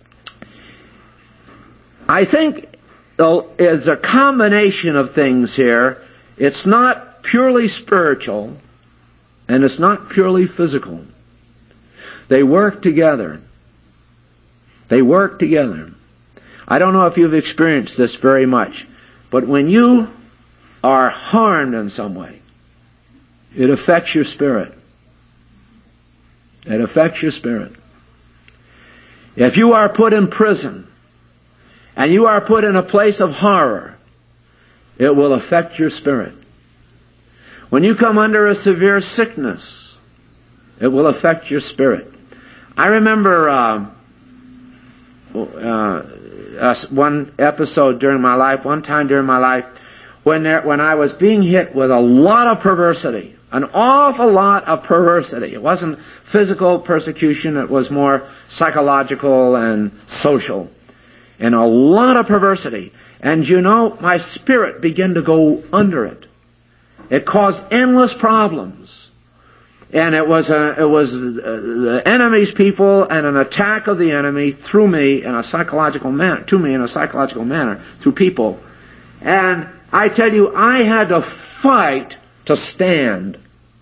I think it's a combination of things here. It's not purely spiritual, and it's not purely physical. They work together. They work together. I don't know if you've experienced this very much, but when you are harmed in some way, it affects your spirit. It affects your spirit. If you are put in prison, and you are put in a place of horror, it will affect your spirit. When you come under a severe sickness, it will affect your spirit. I remember uh, uh, one episode during my life, one time during my life, when there, when I was being hit with a lot of perversity, an awful lot of perversity. It wasn't physical persecution, it was more psychological and social. And a lot of perversity. And you know, my spirit began to go under it. It caused endless problems. And it was a, it was the enemy's people and an attack of the enemy through me in a psychological manner, to me in a psychological manner, through people. And I tell you, I had to fight to stand.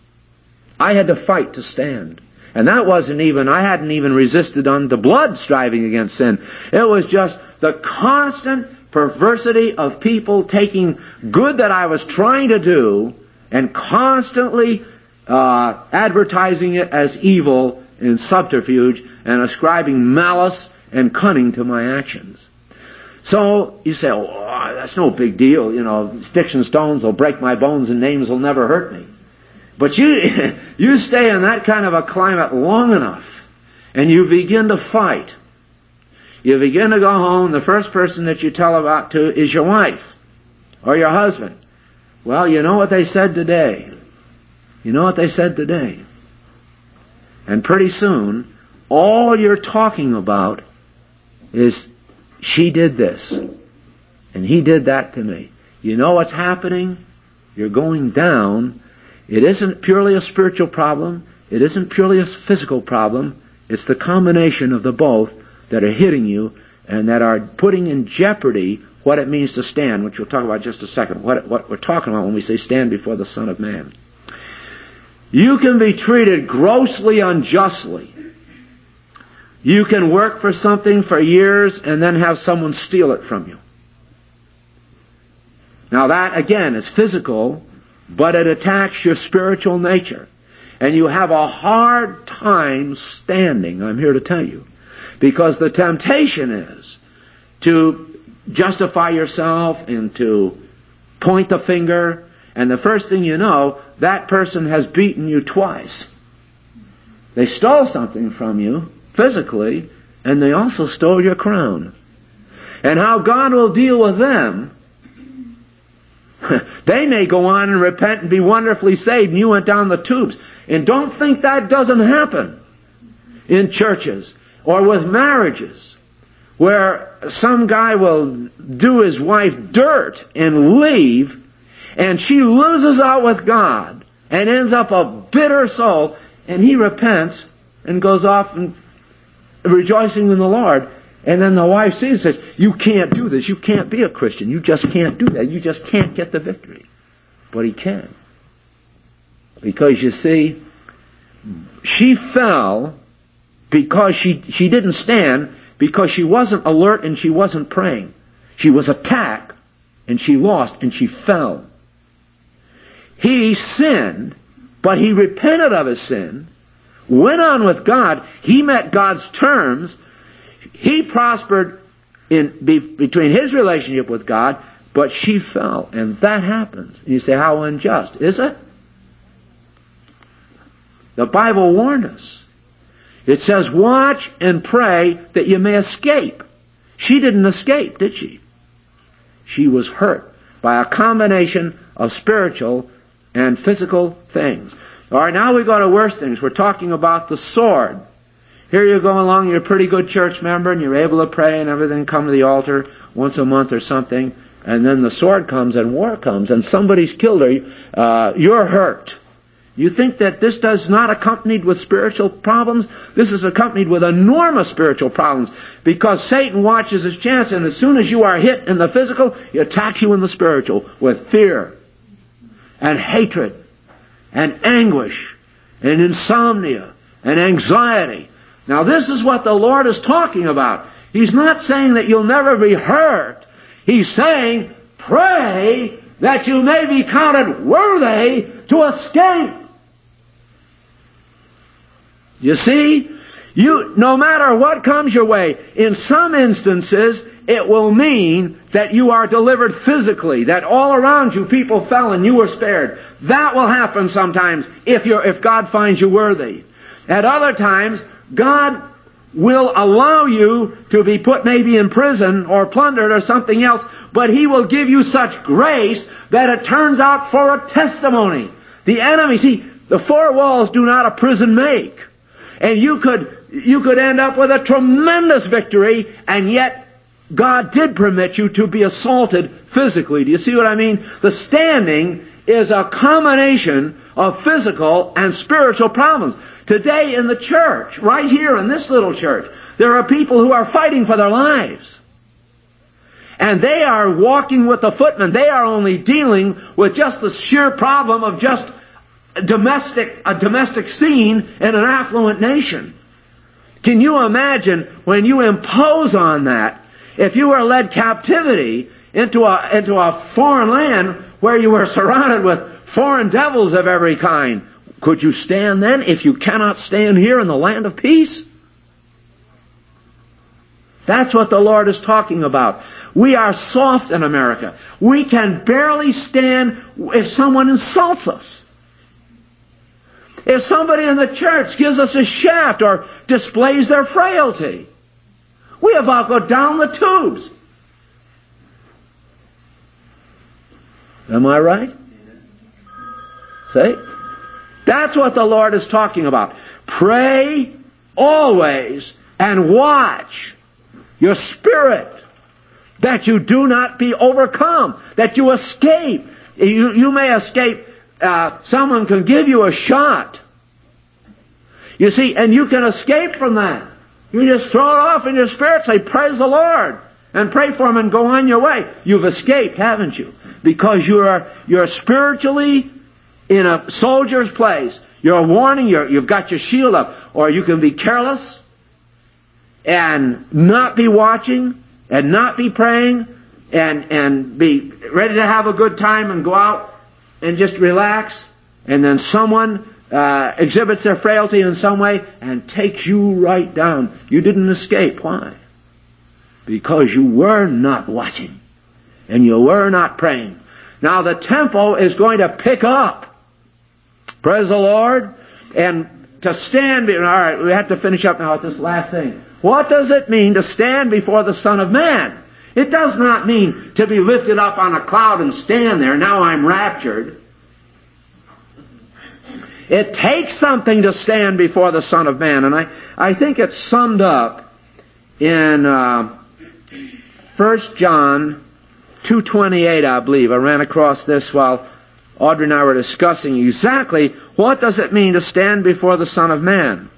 I had to fight to stand. And that wasn't even, I hadn't even resisted unto blood striving against sin. It was just the constant perversity of people taking good that I was trying to do and constantly uh, advertising it as evil and subterfuge and ascribing malice and cunning to my actions. So you say, oh, that's no big deal. You know, sticks and stones will break my bones and names will never hurt me. But you you stay in that kind of a climate long enough, and you begin to fight. You begin to go home, the first person that you tell about to is your wife or your husband. Well, you know what they said today. You know what they said today. And pretty soon, all you're talking about is, she did this, and he did that to me. You know what's happening? You're going down. It isn't purely a spiritual problem. It isn't purely a physical problem. It's the combination of the both that are hitting you and that are putting in jeopardy what it means to stand, which we'll talk about in just a second, what, what we're talking about when we say stand before the Son of Man. You can be treated grossly unjustly. You can work for something for years and then have someone steal it from you. Now that, again, is physical, but it attacks your spiritual nature. And you have a hard time standing, I'm here to tell you. Because the temptation is to justify yourself and to point the finger, and the first thing you know, that person has beaten you twice. They stole something from you, physically, and they also stole your crown. And how God will deal with them, they may go on and repent and be wonderfully saved, and you went down the tubes. And don't think that doesn't happen in churches or with marriages, where some guy will do his wife dirt and leave, and she loses out with God and ends up a bitter soul, and he repents and goes off and rejoicing in the Lord. And then the wife sees and says, you can't do this. You can't be a Christian. You just can't do that. You just can't get the victory. But he can. Because you see, she fell because she, she didn't stand, because she wasn't alert and she wasn't praying. She was attacked and she lost and she fell. He sinned, but he repented of his sin, went on with God. He met God's terms. He prospered in be, between his relationship with God, but she fell. And that happens. And you say, how unjust? Is it? The Bible warned us. It says, watch and pray that you may escape. She didn't escape, did she? She was hurt by a combination of spiritual and physical things. All right, now we go to worse things. We're talking about the sword. Here you go along, you're a pretty good church member, and you're able to pray and everything, come to the altar once a month or something, and then the sword comes and war comes, and somebody's killed her. Uh, you're hurt. You think that this does not accompanied with spiritual problems? This is accompanied with enormous spiritual problems, because Satan watches his chance, and as soon as you are hit in the physical, he attacks you in the spiritual with fear and hatred and anguish and insomnia and anxiety. Now this is what the Lord is talking about. He's not saying that you'll never be hurt. He's saying, pray that you may be counted worthy to escape. You see, you, no matter what comes your way, in some instances, it will mean that you are delivered physically, that all around you people fell and you were spared. That will happen sometimes if you're, if God finds you worthy. At other times, God will allow you to be put maybe in prison or plundered or something else, but He will give you such grace that it turns out for a testimony. The enemy, see, the four walls do not a prison make. And you could, you could end up with a tremendous victory, and yet God did permit you to be assaulted physically. Do you see what I mean? The standing is a combination of physical and spiritual problems. Today in the church, right here in this little church, there are people who are fighting for their lives. And they are walking with the footmen. They are only dealing with just the sheer problem of just domestic, a domestic scene in an affluent nation. Can you imagine when you impose on that, if you were led captivity into a, into a foreign land where you were surrounded with foreign devils of every kind, could you stand then if you cannot stand here in the land of peace? That's what the Lord is talking about. We are soft in America. We can barely stand if someone insults us. If somebody in the church gives us a shaft or displays their frailty, we about go down the tubes. Am I right? See? That's what the Lord is talking about. Pray always and watch your spirit, that you do not be overcome, that you escape. You, you may escape. Uh, someone can give you a shot. You see, and you can escape from that. You just throw it off in your spirit, say, praise the Lord, and pray for Him and go on your way. You've escaped, haven't you? Because you are, you're spiritually in a soldier's place. You're warning, you're, you've got your shield up. Or you can be careless and not be watching and not be praying and, and be ready to have a good time and go out and just relax, and then someone uh, exhibits their frailty in some way and takes you right down. You didn't escape. Why? Because you were not watching and you were not praying. Now the tempo is going to pick up. Praise the Lord. And to stand, all right, we have to finish up now with this last thing. What does it mean to stand before the Son of Man? It does not mean to be lifted up on a cloud and stand there. Now I'm raptured. It takes something to stand before the Son of Man. And I, I think it's summed up in uh, First John two twenty-eight, I believe. I ran across this while Audrey and I were discussing exactly what does it mean to stand before the Son of Man.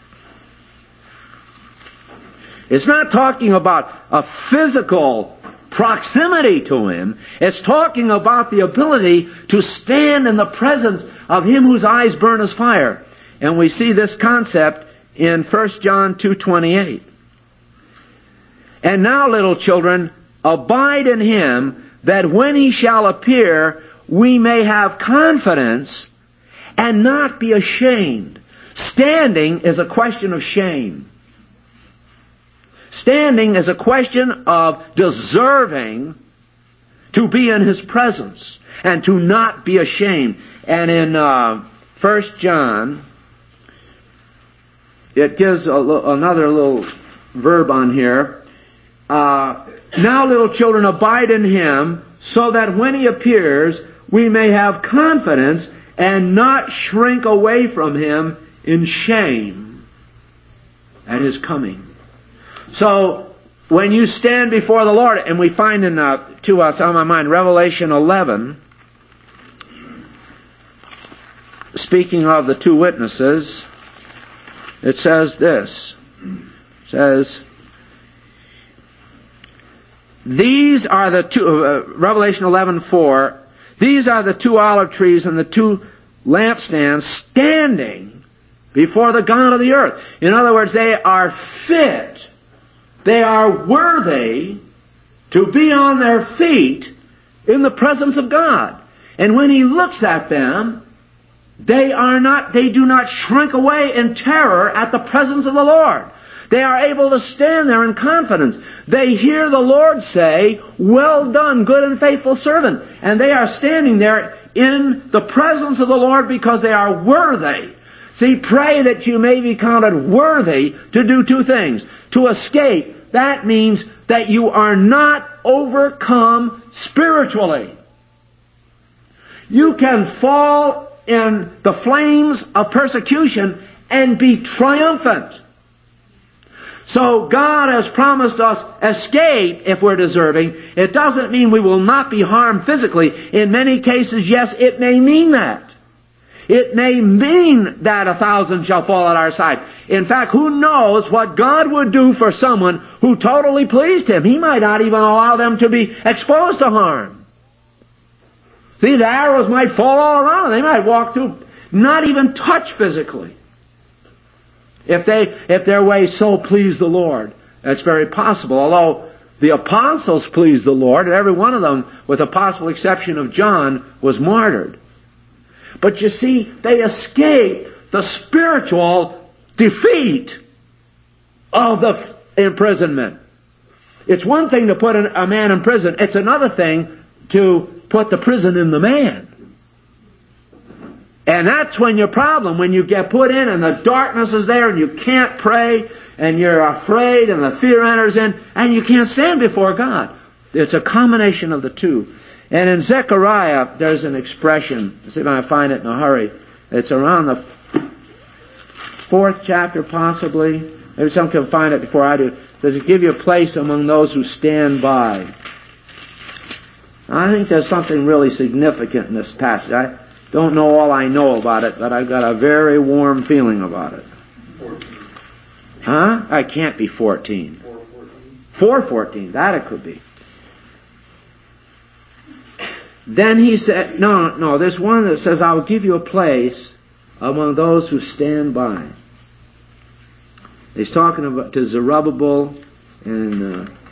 It's not talking about a physical proximity to Him. It's talking about the ability to stand in the presence of Him whose eyes burn as fire. And we see this concept in First John two twenty-eight. And now, little children, abide in Him, that when He shall appear, we may have confidence and not be ashamed. Standing is a question of shame. Standing is a question of deserving to be in His presence and to not be ashamed. And in uh, First John, it gives a, another little verb on here. Uh, now, little children, abide in Him, so that when He appears, we may have confidence and not shrink away from Him in shame at His coming. So, when you stand before the Lord, and we find in, uh, to us, on my mind, Revelation eleven, speaking of the two witnesses, it says this. It says, these are the two, uh, Revelation eleven four, these are the two olive trees and the two lampstands standing before the God of the earth. In other words, they are fit, they are worthy to be on their feet in the presence of God. And when He looks at them, they are not, they do not shrink away in terror at the presence of the Lord. They are able to stand there in confidence. They hear the Lord say, well done, good and faithful servant. And they are standing there in the presence of the Lord because they are worthy. See, pray that you may be counted worthy to do two things. To escape, that means that you are not overcome spiritually. You can fall in the flames of persecution and be triumphant. So God has promised us escape if we're deserving. It doesn't mean we will not be harmed physically. In many cases, yes, it may mean that. It may mean that a thousand shall fall at our side. In fact, who knows what God would do for someone who totally pleased Him? He might not even allow them to be exposed to harm. See, the arrows might fall all around. They might walk through, not even touch physically. If they, if their ways so please the Lord, that's very possible. Although the apostles pleased the Lord, and every one of them, with the possible exception of John, was martyred. But you see, they escaped the spiritual defeat of the imprisonment. It's one thing to put a man in prison. It's another thing to put the prison in the man. And that's when your problem, when you get put in and the darkness is there and you can't pray and you're afraid and the fear enters in and you can't stand before God. It's a combination of the two. And in Zechariah, there's an expression. Let's see if I can find it in a hurry. It's around the fourth chapter, possibly. Maybe someone can find it before I do. It says, give you a place among those who stand by. I think there's something really significant in this passage. I don't know all I know about it, but I've got a very warm feeling about it. fourteen. Huh? I can't be fourteen. four fourteen. That it could be. Then he said, no, no, there's one that says, I will give you a place among those who stand by. He's talking about to Zerubbabel and, uh,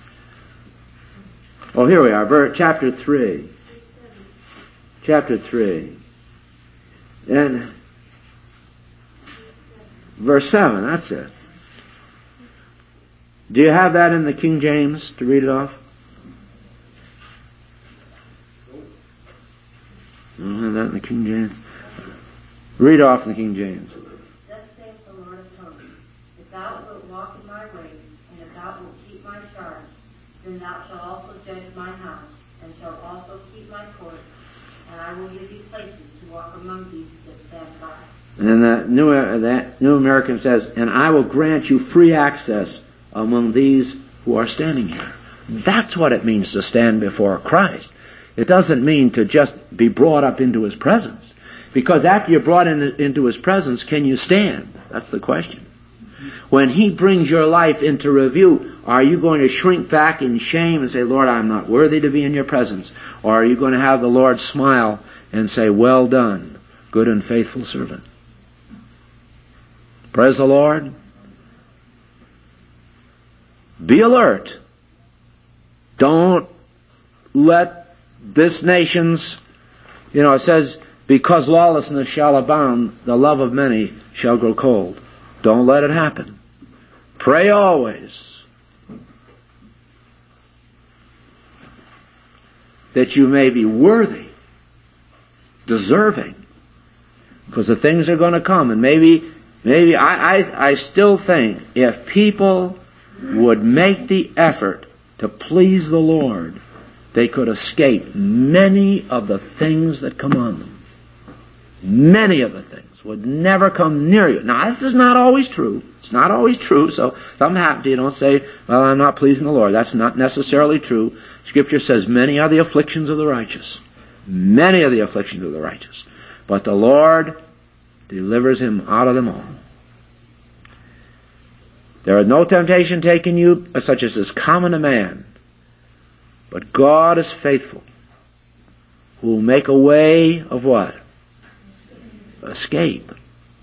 oh, here we are, verse, chapter three. Chapter three. And verse seven, that's it. Do you have that in the King James to read it off? I don't have that in the King James. Read off in the King James. Thus saith the Lord of hosts, if thou wilt walk in my ways, and if thou wilt keep my charge, then thou shalt also judge my house, and shalt also keep my courts, and I will give you places to walk among these that stand by. And that New, that New American says, and I will grant you free access among these who are standing here. That's what it means to stand before Christ. It doesn't mean to just be brought up into His presence. Because after you're brought in, into His presence, can you stand? That's the question. When He brings your life into review, are you going to shrink back in shame and say, Lord, I'm not worthy to be in your presence? Or are you going to have the Lord smile and say, well done, good and faithful servant? Praise the Lord. Be alert. Don't let this nation's, you know, it says, because lawlessness shall abound, the love of many shall grow cold. Don't let it happen. Pray always that you may be worthy, deserving, because the things are going to come. And maybe, maybe I, I, I still think if people would make the effort to please the Lord, they could escape many of the things that come on them. Many of the things would never come near you. Now, this is not always true. It's not always true, so something happened to you. Don't say, well, I'm not pleasing the Lord. That's not necessarily true. Scripture says, many are the afflictions of the righteous. Many are the afflictions of the righteous. But the Lord delivers him out of them all. There is no temptation taken you such as is common to man. But God is faithful, who will make a way of what? Escape.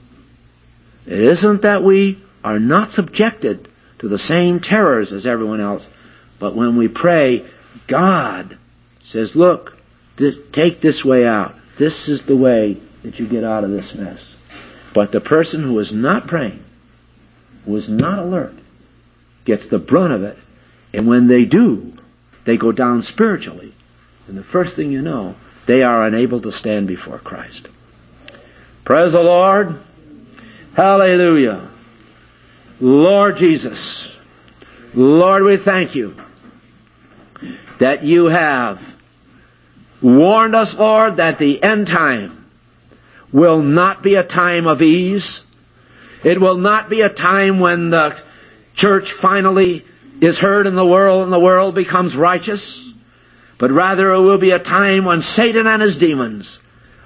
It isn't that we are not subjected to the same terrors as everyone else, but when we pray, God says, look, this, take this way out. This is the way that you get out of this mess. But the person who is not praying, who is not alert, gets the brunt of it. And when they do, they go down spiritually. And the first thing you know, they are unable to stand before Christ. Praise the Lord. Hallelujah. Lord Jesus, Lord, we thank you that you have warned us, Lord, that the end time will not be a time of ease. It will not be a time when the church finally is heard in the world and the world becomes righteous, but rather it will be a time when Satan and his demons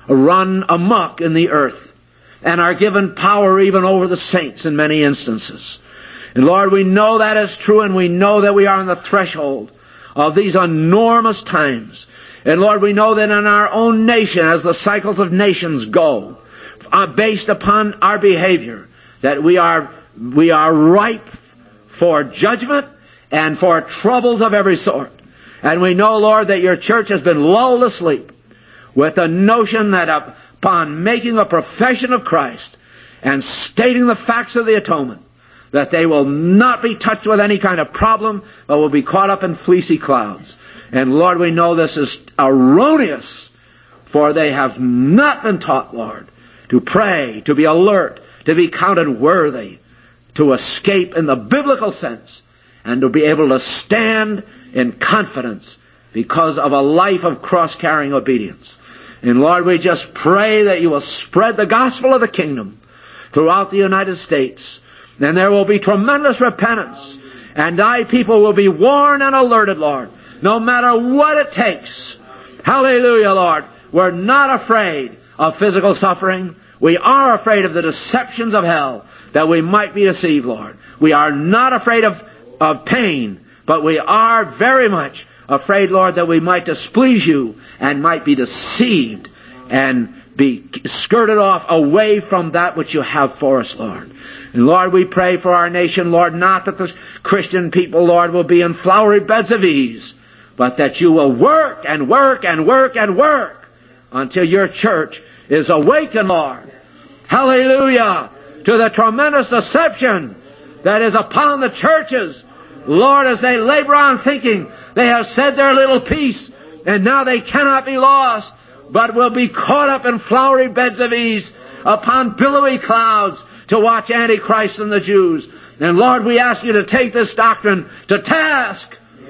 run amok in the earth and are given power even over the saints in many instances. And Lord, we know that is true, and we know that we are on the threshold of these enormous times. And Lord, we know that in our own nation, as the cycles of nations go, uh, based upon our behavior, that we are we are ripe for judgment and for troubles of every sort. And we know, Lord, that your church has been lulled asleep with the notion that upon making a profession of Christ and stating the facts of the atonement, that they will not be touched with any kind of problem, but will be caught up in fleecy clouds. And Lord, we know this is erroneous, for they have not been taught, Lord, to pray, to be alert, to be counted worthy, to escape in the biblical sense, and to be able to stand in confidence because of a life of cross-carrying obedience. And Lord, we just pray that you will spread the gospel of the kingdom throughout the United States, and there will be tremendous repentance, and thy people will be warned and alerted, Lord, no matter what it takes. Hallelujah, Lord. We're not afraid of physical suffering. We are afraid of the deceptions of hell, that we might be deceived, Lord. We are not afraid of, of pain, but we are very much afraid, Lord, that we might displease you and might be deceived and be skirted off away from that which you have for us, Lord. And Lord, we pray for our nation, Lord, not that the Christian people, Lord, will be in flowery beds of ease, but that you will work and work and work and work until your church is awakened, Lord. Hallelujah. To the tremendous deception that is upon the churches, Lord, as they labor on thinking they have said their little piece and now they cannot be lost, but will be caught up in flowery beds of ease upon billowy clouds to watch Antichrist and the Jews. And Lord, we ask you to take this doctrine to task.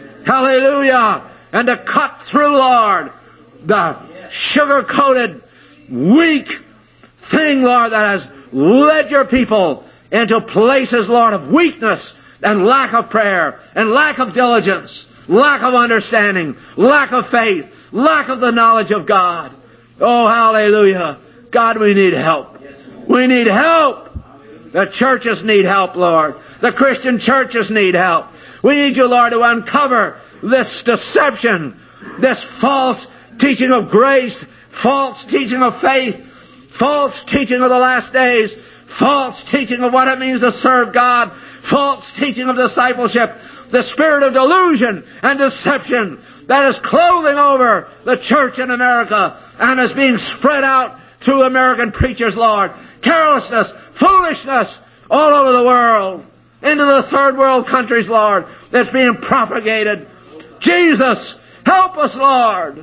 Hallelujah. And to cut through, Lord, the sugar-coated, weak thing, Lord, that has led your people into places, Lord, of weakness and lack of prayer and lack of diligence, lack of understanding, lack of faith, lack of the knowledge of God. Oh, hallelujah. God, we need help. We need help. The churches need help, Lord. The Christian churches need help. We need you, Lord, to uncover this deception, this false teaching of grace, false teaching of faith, false teaching of the last days, false teaching of what it means to serve God, false teaching of discipleship, the spirit of delusion and deception that is clothing over the church in America and is being spread out through American preachers, Lord. Carelessness, foolishness all over the world, into the third world countries, Lord, that's being propagated. Jesus, help us, Lord.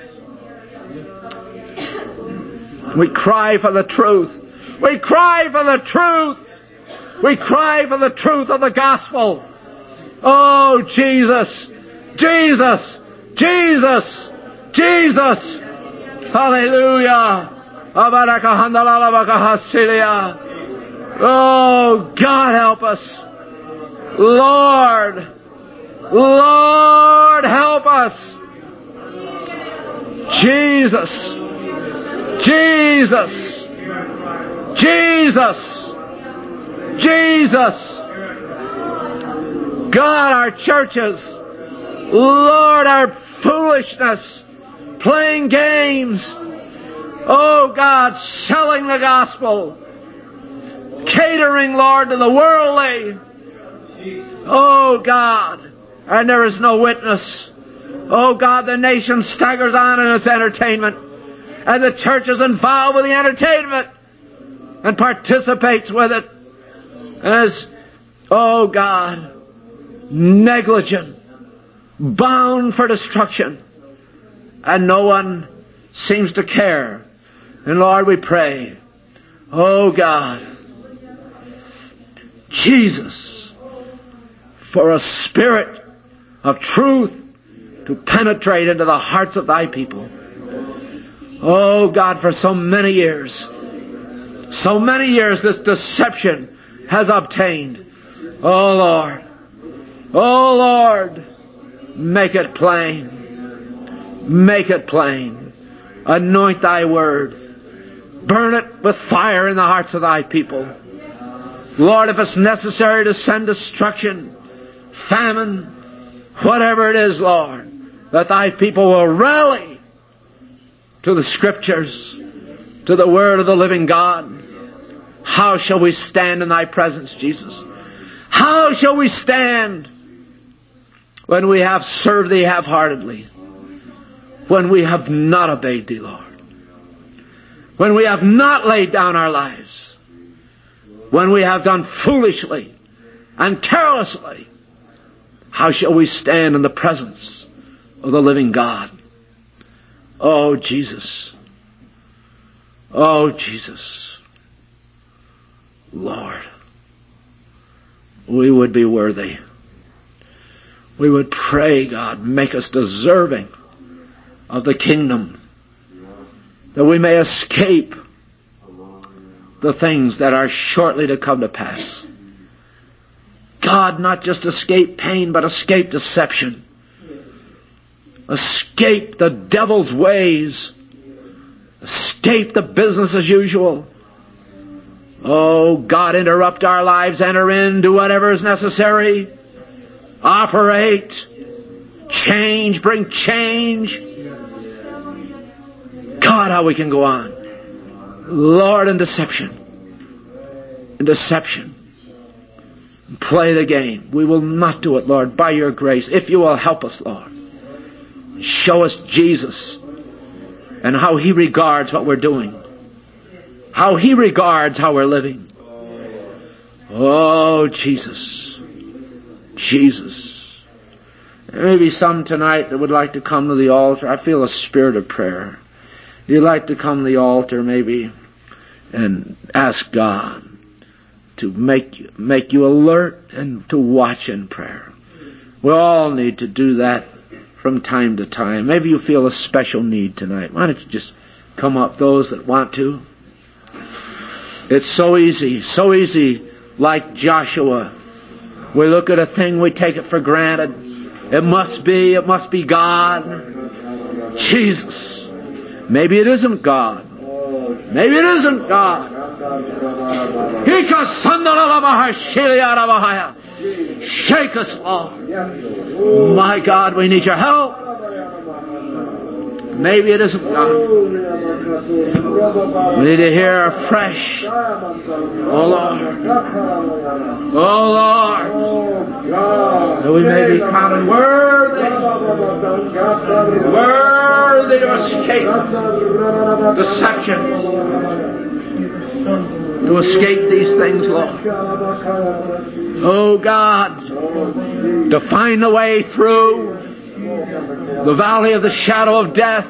We cry for the truth. We cry for the truth. We cry for the truth of the gospel. Oh, Jesus, Jesus, Jesus, Jesus. Hallelujah. Oh, God, help us. Lord, Lord, help us. Jesus, Jesus, Jesus, Jesus. God, our churches, Lord, our foolishness, playing games. Oh, God, selling the gospel, catering, Lord, to the worldly. Oh, God, and there is no witness. Oh, God, the nation staggers on in its entertainment, and the church is involved with the entertainment and participates with it. As, oh, God, negligent, bound for destruction, and no one seems to care. And Lord, we pray, oh God, Jesus, for a spirit of truth to penetrate into the hearts of thy people. Oh God, for so many years, so many years this deception has obtained. Oh Lord, oh Lord, make it plain. Make it plain. Anoint thy word. Burn it with fire in the hearts of thy people. Lord, if it's necessary to send destruction, famine, whatever it is, Lord, that thy people will rally to the Scriptures, to the word of the living God. How shall we stand in thy presence, Jesus? How shall we stand when we have served thee half-heartedly? When we have not obeyed thee, Lord? When we have not laid down our lives? When we have done foolishly and carelessly? How shall we stand in the presence of the living God? Oh, Jesus. Oh, Jesus. Lord, we would be worthy. We would pray, God, make us deserving of the kingdom, that we may escape the things that are shortly to come to pass. God, not just escape pain, but escape deception. Escape the devil's ways. Escape the business as usual. Oh, God, interrupt our lives, enter in, do whatever is necessary. Operate. Change, bring change. God, how we can go on. Lord, in deception. In deception. Play the game. We will not do it, Lord, by your grace. If you will help us, Lord. Show us Jesus and how He regards what we're doing. How He regards how we're living. Oh, Jesus. Jesus. There may be some tonight that would like to come to the altar. I feel a spirit of prayer. You'd like to come to the altar maybe and ask God to make you, make you alert and to watch in prayer. We all need to do that from time to time. Maybe you feel a special need tonight. Why don't you just come up, those that want to? It's so easy, so easy, like Joshua. We look at a thing, we take it for granted. It must be, it must be God. Jesus. Maybe it isn't God. Maybe it isn't, God. Shake us, Lord. My God, we need your help. Maybe it isn't, God. We need to hear afresh. Oh, Lord. Oh, Lord. That we may be counted worthy. Worthy to escape deception. To escape these things, Lord. Oh, God. To find the way through the valley of the shadow of death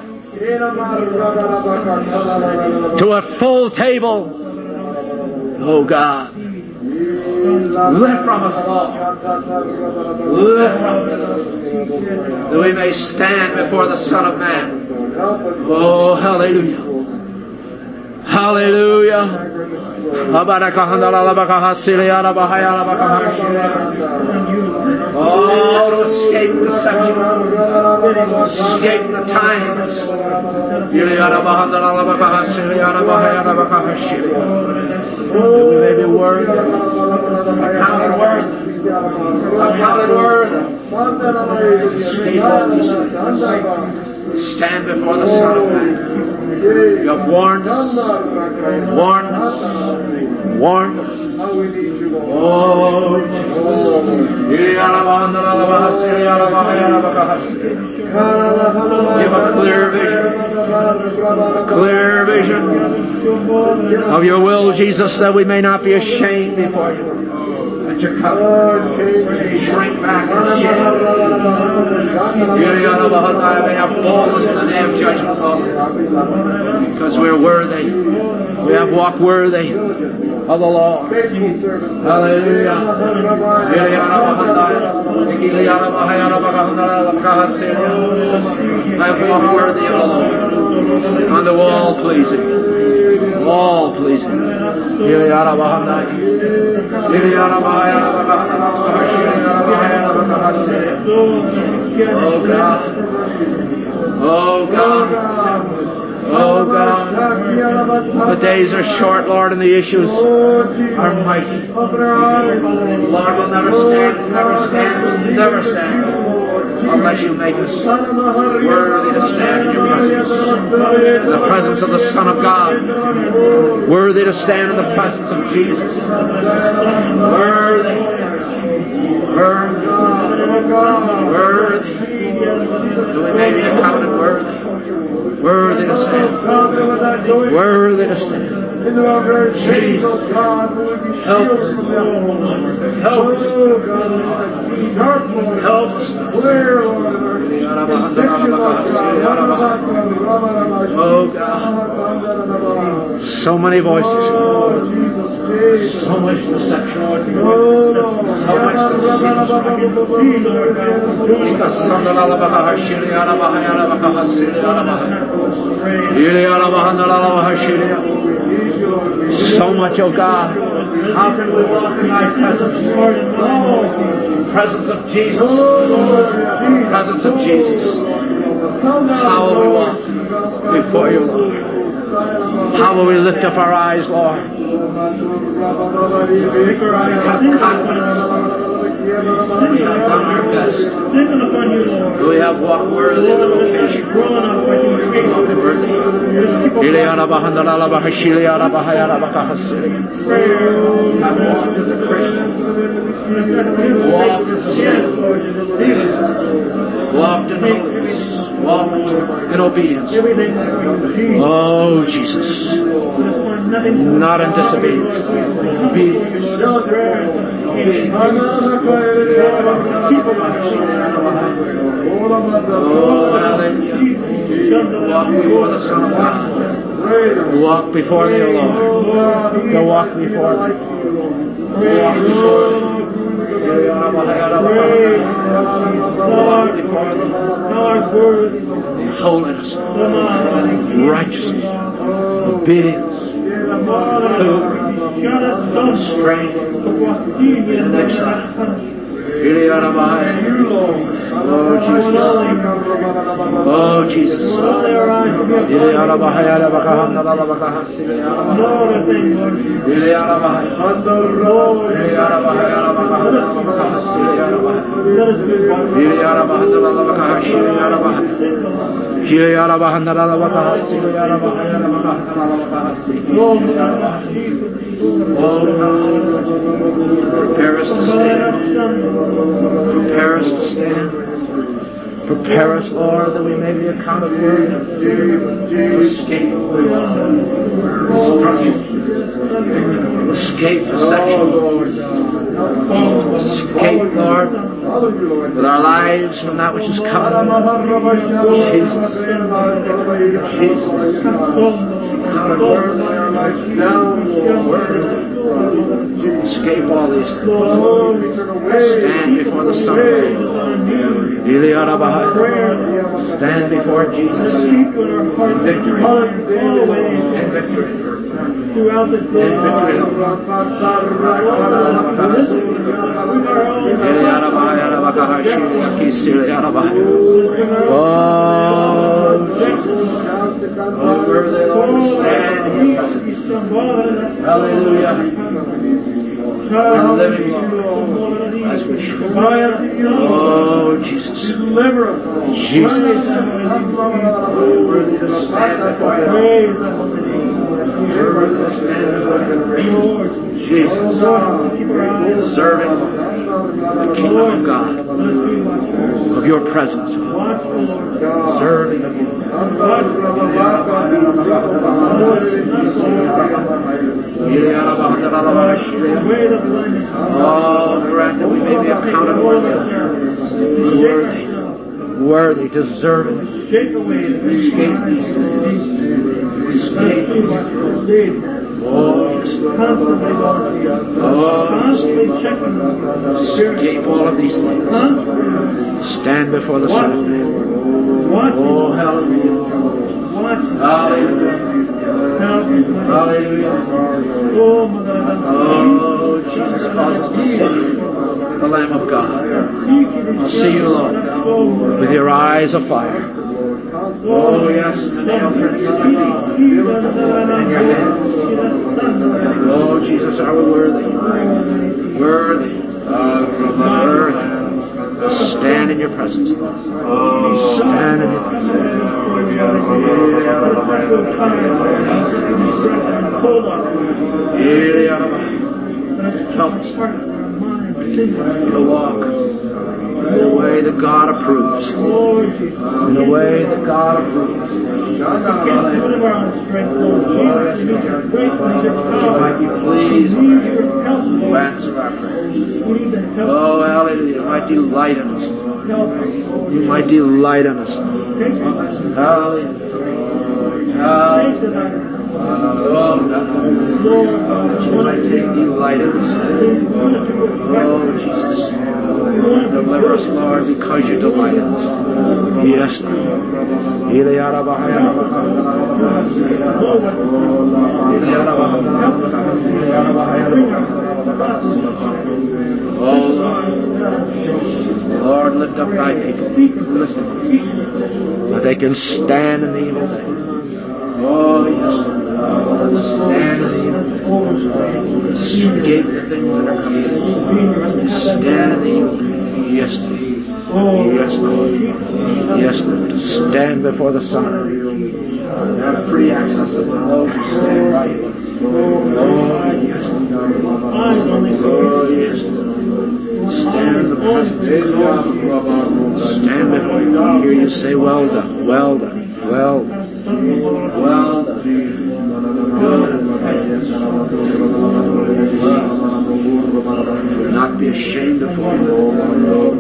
to a full table. Oh, God. Lift from us, Lord. Lift from us. That we may stand before the Son of Man. Oh, hallelujah. Hallelujah. Oh, to escape deception, escape the times. We may be worthy, accounted worthy, accounted worthy. Escape all these things. Stand before the Son of Man. You have warned us, warned us, warned us. Oh, give a clear vision, a clear vision of your will, Jesus, that we may not be ashamed before you. That you come, shrink back and shed. May have boldness in the day of judgment, Lord, because we're worthy. We have walked worthy of the Lord. Hallelujah. I have walked worthy of the Lord. On the wall pleasing. All pleasing. Oh God. Oh God. Oh God, the days are short, Lord, and the issues are mighty. Lord, we'll never stand, never stand, never stand, unless you make us worthy to stand in your presence, in the presence of the Son of God, worthy to stand in the presence of Jesus, worthy, worthy, worthy, that we may be accounted worthy. Worthy to stand. Worthy to stand. Jesus, help us. Help us. Help us. Oh God. So many voices. So much deception. So So much, oh God. How can we walk in thy presence? Presence of Jesus. Presence of Jesus. How will we walk before you, Lord? How will we lift up our eyes, Lord? Have confidence. We have done our best. We have walked worthy in the vocation. Walked worthy. Have walked as a Christian. Walked as a saint. Walked in holiness. Walked in obedience. Oh, Jesus. Not in disobedience. Obedience. Obedience. Oh, hallelujah. Walk before the Son of God. Walk before thee, O Lord. To walk before thee. Walk before thee. Walk before thee. Holiness. Righteousness. Obedience. Strength. And excellence. Oh, Jesus. Prepare us to stand. Prepare us to stand. Prepare us, Lord, that we may be accounted worthy to escape destruction, escape deception, escape, Lord, with our lives from that which is coming. Jesus, Jesus, accounted worthy our lives now, worthy to escape all these things. Stand before the Son of Man. Stand before Jesus in victory. In victory. Throughout the day. In victory. Oh, worthy Lord, stand in your presence. Hallelujah. And living Lord, as we should. Oh, Jesus. Deliver us, Jesus. Worthy to stand before you. Worthy to stand before you. Jesus. Deserving the kingdom of God, of your presence. Deserving of you. Oh, grant that we may be accounted worthy, worthy, worthy, deserving. Escape escape Oh, escape all of these things. Stand before the Son of Man. Oh, hallelujah. Hallelujah. Hallelujah. Oh, Jesus, cause us to see the Lamb of God. See you, Lord, with your eyes of fire. Oh, yes, and the nail prints in your hands. Oh, Jesus, are we worthy? Worthy. Worthy. Stand in your presence, Lord. Stand in your presence. Help us to walk in a way that God approves. In a way that God approves. You might be pleased to answer our prayers. Oh, hallelujah. You might delight in us. You might delight in us. Hallelujah. Hallelujah. Oh, God. You might take delight in us. Oh, Jesus. Deliver us, Lord, because you delight in us. Yes, Lord. Oh, Lord. Lord, lift up thy people. Lift them up. That they can stand in the evil day. Oh, yes. Stand in the evil day. Escape the things that are coming. Stand in the evil day. Yes, Lord. Yes, Lord. Yes, Lord. To stand before the Son. Have free access to those who stand by you. Oh, yes. Oh, yes. Stand in the presence of God. Stand before you. Hear you say, well done, well done, well done, well done. Not be ashamed of who you are.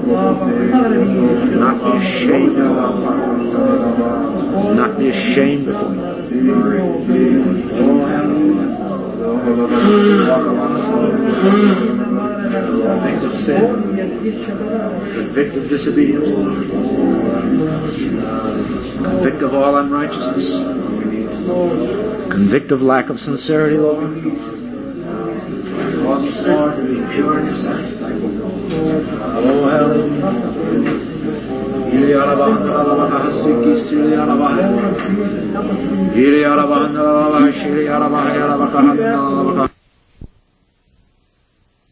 Not be ashamed of our Father. Not be ashamed of who you are. Oh, hallelujah. Things of sin. Convict of disobedience. Convict of all unrighteousness. Convict of lack of sincerity, Lord. Cause us, Lord, to be pure in your sight. Oh, hallelujah. Iri arabahanda, shiri arabahaya,